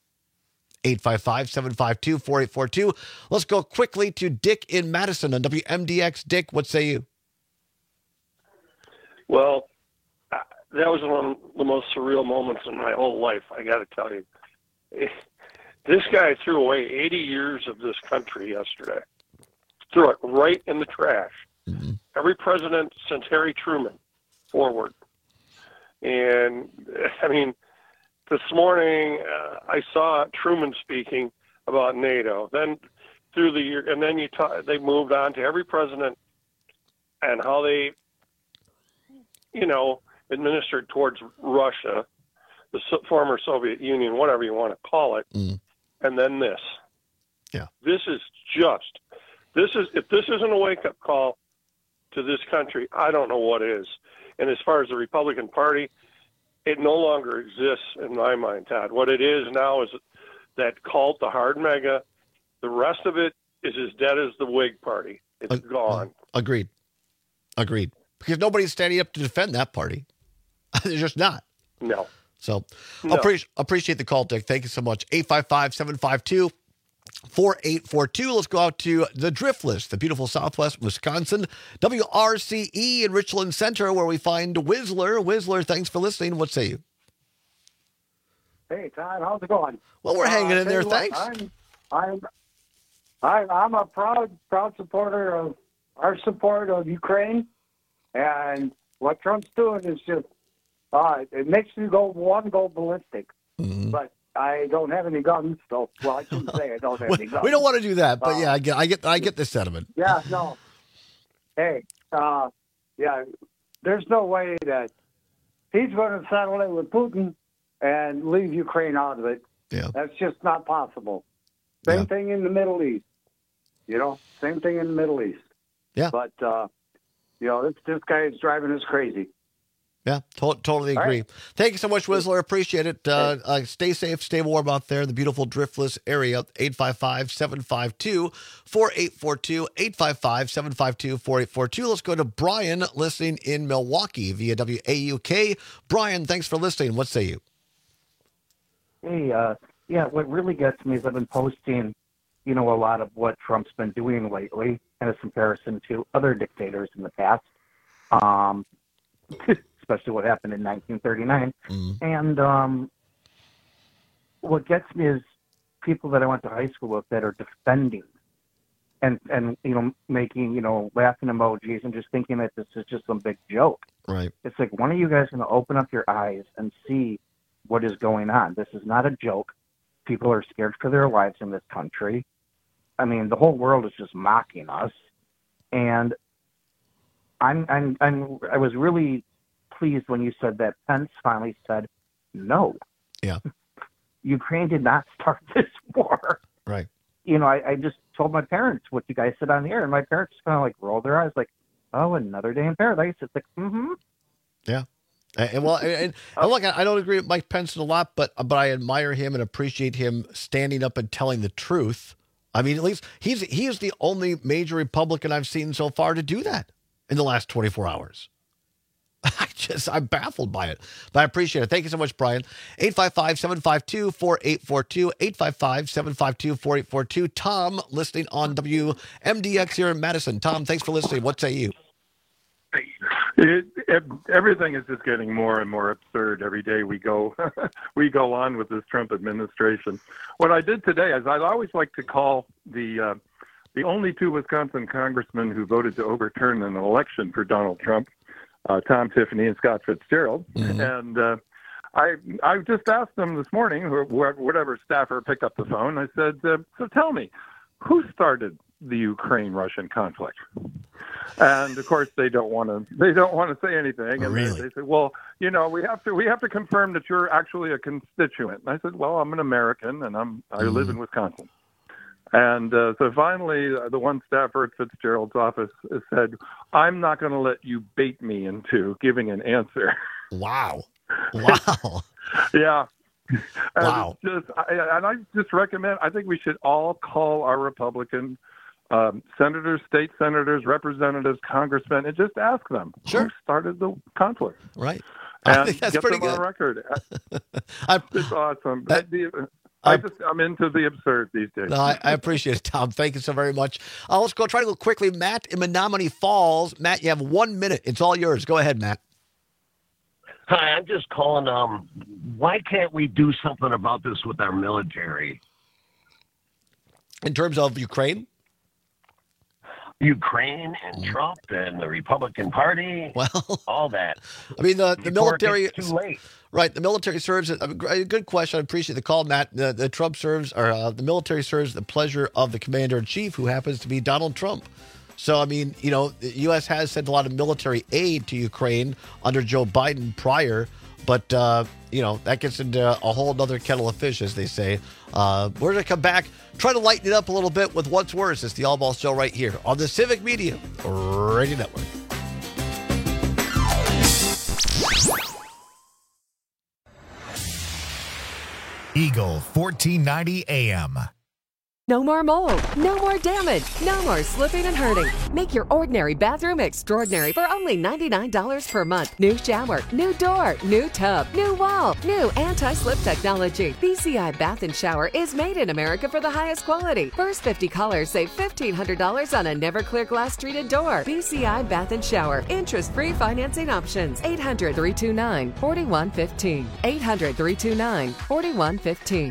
855-752-4842. Let's go quickly to Dick in Madison on WMDX. Dick, what say you? Well, that was one of the most surreal moments in my whole life, I got to tell you. This guy threw away 80 years of this country yesterday. Threw it right in the trash. Mm-hmm. Every president since Harry Truman forward. And, I mean, this morning I saw Truman speaking about NATO. Then through the year, and then they moved on to every president and how they, administered towards Russia, the former Soviet Union, whatever you want to call it, and then this. Yeah. If this isn't a wake-up call to this country, I don't know what is. And as far as the Republican Party, it no longer exists in my mind, Todd. What it is now is that cult, the hard mega. The rest of it is as dead as the Whig Party. It's gone. Agreed. because nobody's standing up to defend that party. They're just not. No. So No. appreciate the call, Dick. Thank you so much. 855-752-4842. Let's go out to the Driftless, the beautiful Southwest Wisconsin, WRCE in Richland Center, where we find Whistler. Whistler, thanks for listening. What say you? Hey, Todd, how's it going? Well, we're hanging in there. Tell you Thanks. what, I'm a proud supporter of our support of Ukraine, and what Trump's doing is just it makes me go ballistic. Mm-hmm. But I don't have any guns, so I shouldn't say I don't have any guns. We don't want to do that, but yeah, I get the sentiment. Yeah, no. Hey, yeah, there's no way that he's going to settle it with Putin and leave Ukraine out of it. Yeah. That's just not possible. Same thing in the Middle East. Same thing in the Middle East. Yeah. But, this guy is driving us crazy. Yeah, totally agree. Right. Thank you so much, Whistler. Appreciate it. Stay safe, stay warm out there in the beautiful Driftless area. 855-752-4842. 855-752-4842. Let's go to Brian listening in Milwaukee via WAUK. Brian, thanks for listening. What say you? Hey, what really gets me is I've been posting, a lot of what Trump's been doing lately in comparison to other dictators in the past. Especially what happened in 1939. And what gets me is people that I went to high school with that are defending and making, laughing emojis and just thinking that this is just some big joke. Right. It's like, when are you guys going to open up your eyes and see what is going on? This is not a joke. People are scared for their lives in this country. I mean, the whole world is just mocking us. And I was really pleased when you said that Pence finally said no. Yeah. Ukraine did not start this war. Right. I just told my parents what you guys said on the air, and my parents just kind of like rolled their eyes like, oh, another day in paradise. It's like, mm-hmm. Yeah. And look, I don't agree with Mike Pence a lot, but I admire him and appreciate him standing up and telling the truth. I mean, at least he is the only major Republican I've seen so far to do that in the last 24 hours. I'm baffled by it, but I appreciate it. Thank you so much, Brian. 855-752-4842, 855-752-4842. Tom, listening on WMDX here in Madison. Tom, thanks for listening. What say you? Everything is just getting more and more absurd every day we go on with this Trump administration. What I did today is I'd always like to call the only two Wisconsin congressmen who voted to overturn an election for Donald Trump, Tom Tiffany and Scott Fitzgerald. Mm-hmm. And I just asked them this morning, whatever staffer picked up the phone, I said, so tell me, who started the Ukraine-Russian conflict? And of course they don't want to say anything. And really? They said, well, we have to confirm that you're actually a constituent. And I said, well, I'm an American and I live in Wisconsin. And so finally, the one staffer at Fitzgerald's office said, I'm not going to let you bait me into giving an answer. Wow. Yeah. Wow. I just recommend, I think we should all call our Republican senators, state senators, representatives, congressmen, and just ask them who started the conflict. Right. And I think that's get pretty them good. on record. It's awesome. I'm into the absurd these days. No, I appreciate it, Tom. Thank you so very much. Let's try to go quickly. Matt in Menominee Falls. Matt, you have 1 minute. It's all yours. Go ahead, Matt. Hi, I'm just calling. Why can't we do something about this with our military? In terms of Ukraine? Ukraine and Trump and the Republican Party, all that. I mean, the military. It's too late. Right, the military serves. A good question. I appreciate the call, Matt. The Trump serves, or the military serves the pleasure of the commander in chief, who happens to be Donald Trump. So, I mean, the U.S. has sent a lot of military aid to Ukraine under Joe Biden prior, but that gets into a whole other kettle of fish, as they say. We're going to come back, try to lighten it up a little bit with What's Worse. It's the All Ball Show right here on the Civic Media Radio Network. Eagle 1490 AM. No more mold, no more damage, no more slipping and hurting. Make your ordinary bathroom extraordinary for only $99 per month. New shower, new door, new tub, new wall, new anti-slip technology. BCI Bath and Shower is made in America for the highest quality. First 50 callers save $1,500 on a never clear glass treated door. BCI Bath and Shower. Interest-free financing options. 800-329-4115. 800-329-4115.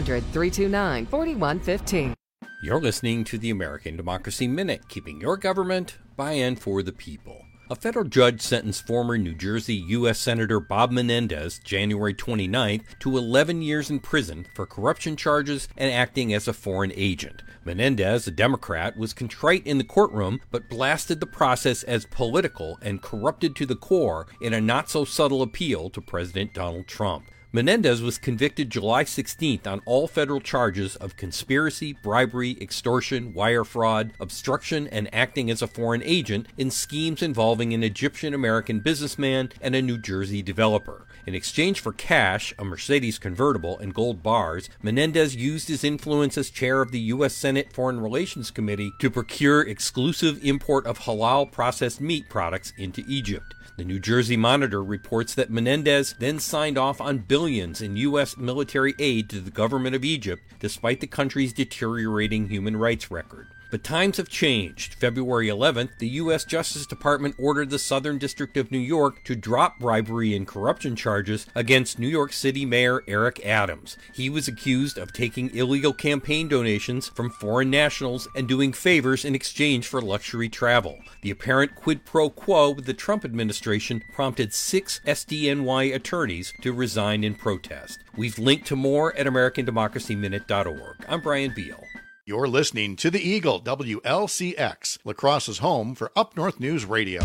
800-329-4115. You're listening to the American Democracy Minute, keeping your government by and for the people. A federal judge sentenced former New Jersey U.S. Senator Bob Menendez, January 29th, to 11 years in prison for corruption charges and acting as a foreign agent. Menendez, a Democrat, was contrite in the courtroom, but blasted the process as political and corrupted to the core in a not-so-subtle appeal to President Donald Trump. Menendez was convicted July 16th on all federal charges of conspiracy, bribery, extortion, wire fraud, obstruction, and acting as a foreign agent in schemes involving an Egyptian-American businessman and a New Jersey developer. In exchange for cash, a Mercedes convertible, and gold bars, Menendez used his influence as chair of the U.S. Senate Foreign Relations Committee to procure exclusive import of halal processed meat products into Egypt. The New Jersey Monitor reports that Menendez then signed off on billions in U.S. military aid to the government of Egypt, despite the country's deteriorating human rights record. But times have changed. February 11th, the U.S. Justice Department ordered the Southern District of New York to drop bribery and corruption charges against New York City Mayor Eric Adams. He was accused of taking illegal campaign donations from foreign nationals and doing favors in exchange for luxury travel. The apparent quid pro quo with the Trump administration prompted 6 SDNY attorneys to resign in protest. We've linked to more at AmericanDemocracyMinute.org. I'm Brian Beal. You're listening to The Eagle, WLCX, La Crosse's home for Up North News Radio.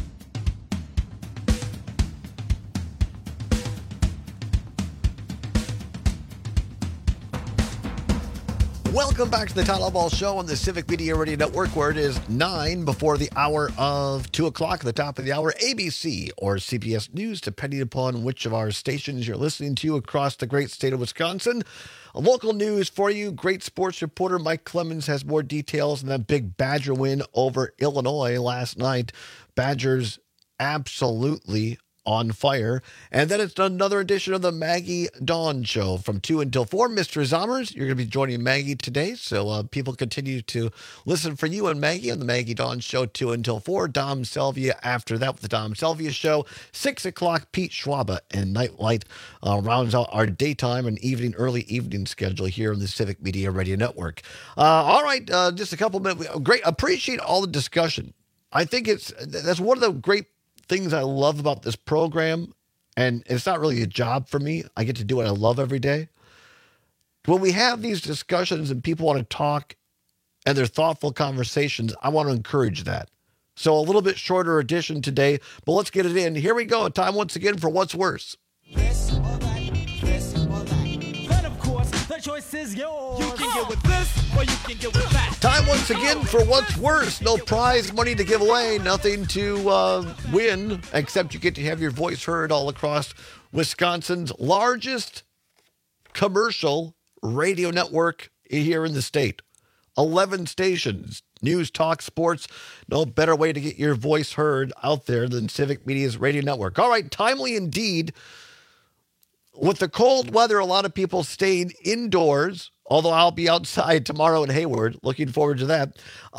Welcome back to the Todd Ball Show on the Civic Media Radio Network, where it is 9 before the hour of 2 o'clock, at the top of the hour, ABC or CBS News, depending upon which of our stations you're listening to across the great state of Wisconsin. Local news for you. Great sports reporter Mike Clemens has more details on that big Badger win over Illinois last night. Badgers absolutely on fire. And then it's another edition of the Maggie Dawn Show from 2 until 4. Mr. Zommers, you're going to be joining Maggie today, so people continue to listen for you and Maggie on the Maggie Dawn Show 2 until 4. Dom Selvia after that with the Dom Selvia Show. 6 o'clock, Pete Schwaba and Nightlight rounds out our daytime and early evening schedule here on the Civic Media Radio Network. All right, just a couple minutes. Great, appreciate all the discussion. I think that's one of the great things I love about this program, and it's not really a job for me. I get to do what I love every day. When we have these discussions and people want to talk and they're thoughtful conversations, I want to encourage that. So a little bit shorter edition today, but let's get it in. Here we go. Time once again for What's Worse. This or that, this or that. Then of course, the choice is yours. You can get with this or you can get with that. Time once again for What's Worse. No prize money to give away, nothing to win, except you get to have your voice heard all across Wisconsin's largest commercial radio network here in the state. 11 stations, news, talk, sports. No better way to get your voice heard out there than Civic Media's radio network. All right, timely indeed. With the cold weather, a lot of people stayed indoors, although I'll be outside tomorrow in Hayward. Looking forward to that.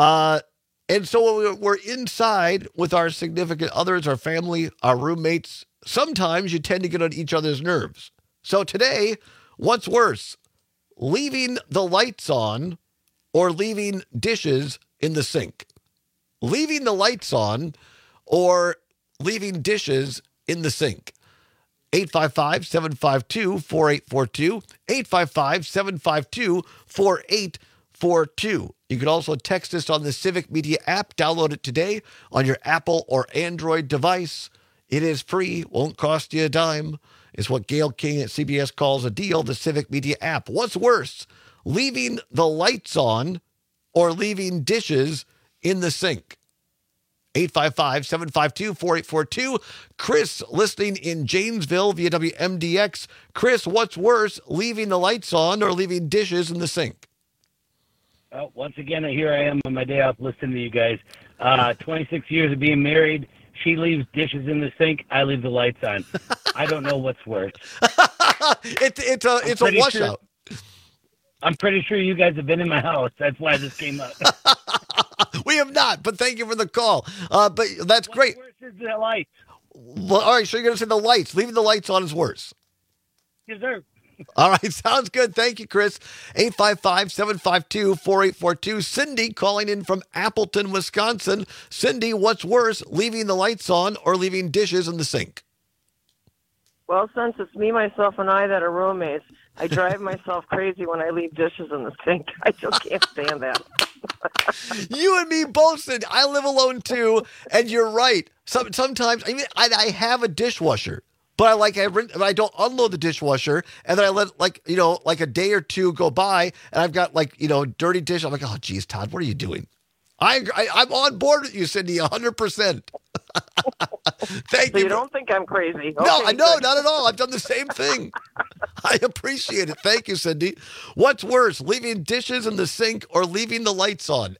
And so we're inside with our significant others, our family, our roommates. Sometimes you tend to get on each other's nerves. So today, what's worse, leaving the lights on or leaving dishes in the sink? Leaving the lights on or leaving dishes in the sink? 855-752-4842, 855-752-4842. You can also text us on the Civic Media app. Download it today on your Apple or Android device. It is free, won't cost you a dime. It's what Gail King at CBS calls a deal, the Civic Media app. What's worse, leaving the lights on or leaving dishes in the sink? 855-752-4842. Chris, listening in Janesville via WMDX. Chris, what's worse, leaving the lights on or leaving dishes in the sink? Well, once again, here I am on my day off listening to you guys. 26 years of being married. She leaves dishes in the sink. I leave the lights on. I don't know what's worse. It's a washout. I'm pretty sure you guys have been in my house. That's why this came up. We have not, but thank you for the call. But that's great. What's worse is the lights. Well, all right, so you're going to say the lights. Leaving the lights on is worse. Yes, sir. All right, sounds good. Thank you, Chris. 855-752-4842. Cindy calling in from Appleton, Wisconsin. Cindy, what's worse, leaving the lights on or leaving dishes in the sink? Well, since it's me, myself, and I that are roommates, I drive myself crazy when I leave dishes in the sink. I just can't stand that. You and me both, Cindy. I live alone, too, and you're right. Sometimes, I have a dishwasher. But I don't unload the dishwasher, and then I let a day or two go by, and I've got dirty dish. I'm like, oh, geez, Todd, what are you doing? I'm on board with you, Cindy, 100%. Thank you. You don't think I'm crazy? No, Okay, no, good. not at all. I've done the same thing. I appreciate it. Thank you, Cindy. What's worse, leaving dishes in the sink or leaving the lights on?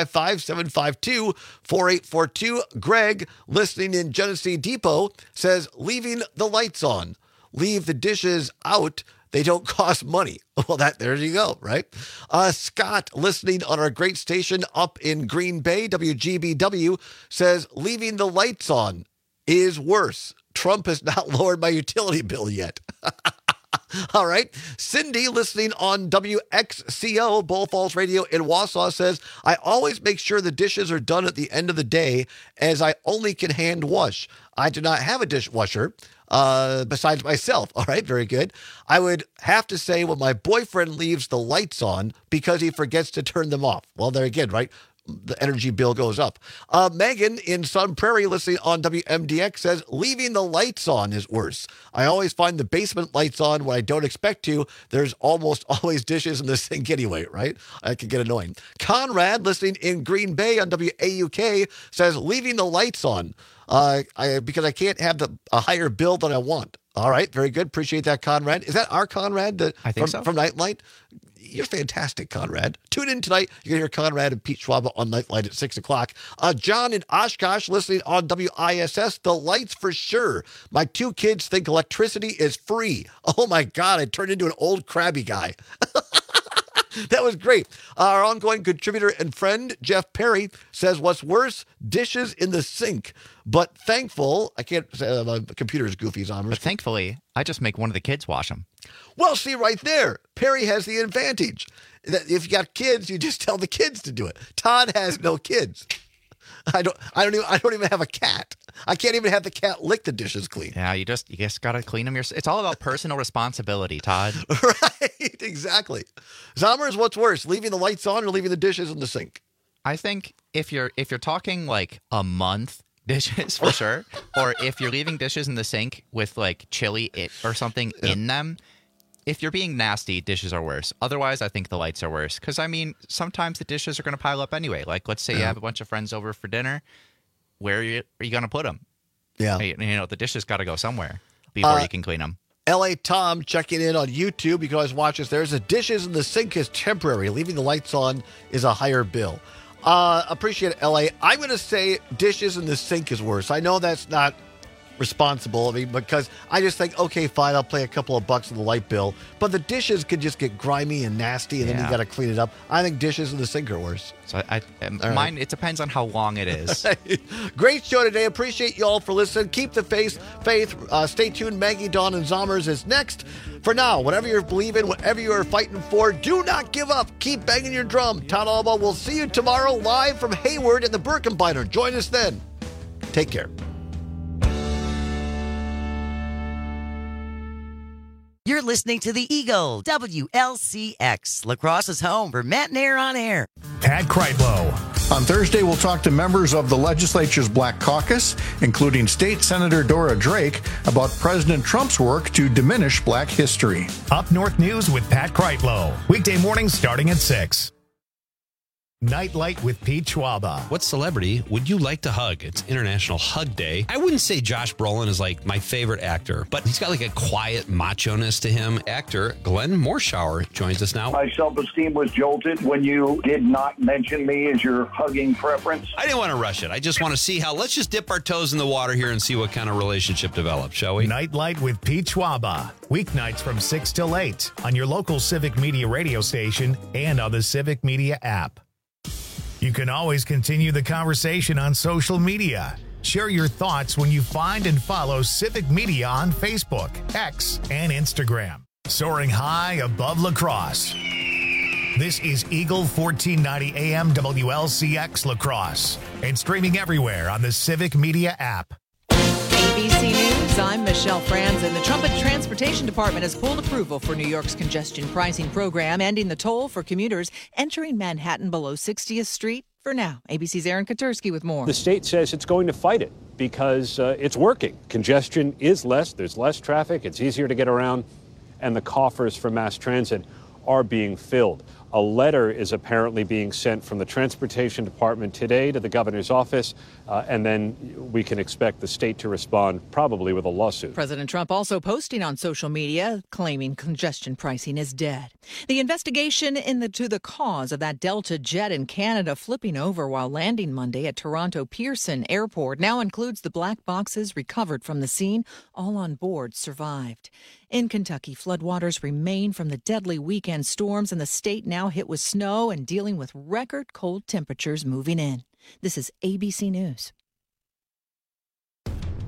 855-752-4842. Greg, listening in Genesee Depot, says leaving the lights on. Leave the dishes out. They don't cost money. Well, there you go, right? Scott, listening on our great station up in Green Bay, WGBW, says leaving the lights on is worse. Trump has not lowered my utility bill yet. All right. Cindy, listening on WXCO, Bull Falls Radio in Wausau, says, I always make sure the dishes are done at the end of the day, as I only can hand wash. I do not have a dishwasher besides myself. All right. Very good. I would have to say when my boyfriend leaves the lights on because he forgets to turn them off. Well, there again, right? The energy bill goes up. Megan in Sun Prairie, listening on WMDX, says leaving the lights on is worse. I always find the basement lights on when I don't expect to. There's almost always dishes in the sink anyway, right? That can get annoying. Conrad, listening in Green Bay on WAUK, says leaving the lights on because I can't have a higher bill than I want. All right, very good. Appreciate that, Conrad. Is that our Conrad I think so. From Nightlight? You're fantastic, Conrad. Tune in tonight. You're going to hear Conrad and Pete Schwab on Nightlight at 6 o'clock. John in Oshkosh, listening on WISS. The lights for sure. My 2 kids think electricity is free. Oh, my God. I turned into an old crabby guy. That was great. Our ongoing contributor and friend, Jeff Perry, says, what's worse, dishes in the sink. But thankful, I can't say my computer's goofy, Zombers. But thankfully, I just make one of the kids wash them. Well, see right there, Perry has the advantage. That if you got kids, you just tell the kids to do it. Todd has no kids. I don't even have a cat. I can't even have the cat lick the dishes clean. Yeah, you just gotta clean them yourself. It's all about personal responsibility, Todd. Right, exactly. Zombers, what's worse, leaving the lights on or leaving the dishes in the sink? I think if you're talking like a month, dishes for sure, or if you're leaving dishes in the sink with like chili or something in them. If you're being nasty, dishes are worse. Otherwise, I think the lights are worse. Because, I mean, sometimes the dishes are going to pile up anyway. Like, let's say you have a bunch of friends over for dinner. Where are you going to put them? Yeah. The dishes got to go somewhere before you can clean them. L.A. Tom checking in on YouTube. You can always watch us. There's the dishes in the sink is temporary. Leaving the lights on is a higher bill. Appreciate it, L.A. I'm going to say dishes in the sink is worse. I know that's not responsible. I mean, because I just think, okay, fine, I'll pay a couple of bucks on the light bill. But the dishes could just get grimy and nasty, and then you got to clean it up. I think dishes in the sink are worse. So mine, it depends on how long it is. Great show today. Appreciate you all for listening. Keep the faith. Stay tuned. Maggie, Dawn, and Zombers is next. For now, whatever you're believing, whatever you are fighting for, do not give up. Keep banging your drum. Todd Alba will see you tomorrow live from Hayward in the Birkenbeiner. Join us then. Take care. You're listening to The Eagle, WLCX, La Crosse's home for Matt Nair on Air. Pat Kreitlow. On Thursday, we'll talk to members of the legislature's Black Caucus, including State Senator Dora Drake, about President Trump's work to diminish Black history. Up North News with Pat Kreitlow. Weekday mornings starting at 6. Nightlight with Pete Schwaba. What celebrity would you like to hug? It's International Hug Day. I wouldn't say Josh Brolin is like my favorite actor, but he's got like a quiet macho-ness to him. Actor Glenn Morshower joins us now. My self-esteem was jolted when you did not mention me as your hugging preference. I didn't want to rush it. I just want to see how, let's just dip our toes in the water here and see what kind of relationship develops, shall we? Nightlight with Pete Schwaba. Weeknights from 6 till 8 on your local Civic Media radio station and on the Civic Media app. You can always continue the conversation on social media. Share your thoughts when you find and follow Civic Media on Facebook, X, and Instagram. Soaring high above La Crosse. This is Eagle 1490 AM WLCX La Crosse and streaming everywhere on the Civic Media app. ABC News, I'm Michelle Franzen. The Trump Transportation Department has pulled approval for New York's congestion pricing program, ending the toll for commuters entering Manhattan below 60th Street for now. ABC's Aaron Katursky with more. The state says it's going to fight it because it's working. Congestion is less, there's less traffic, it's easier to get around, and the coffers for mass transit are being filled. A letter is apparently being sent from the Transportation Department today to the governor's office, and then we can expect the state to respond probably with a lawsuit. President Trump also posting on social media claiming congestion pricing is dead. The investigation into the cause of that Delta jet in Canada flipping over while landing Monday at Toronto Pearson Airport now includes the black boxes recovered from the scene. All on board survived. In Kentucky, floodwaters remain from the deadly weekend storms, and the state now hit with snow and dealing with record cold temperatures moving in. This is ABC News.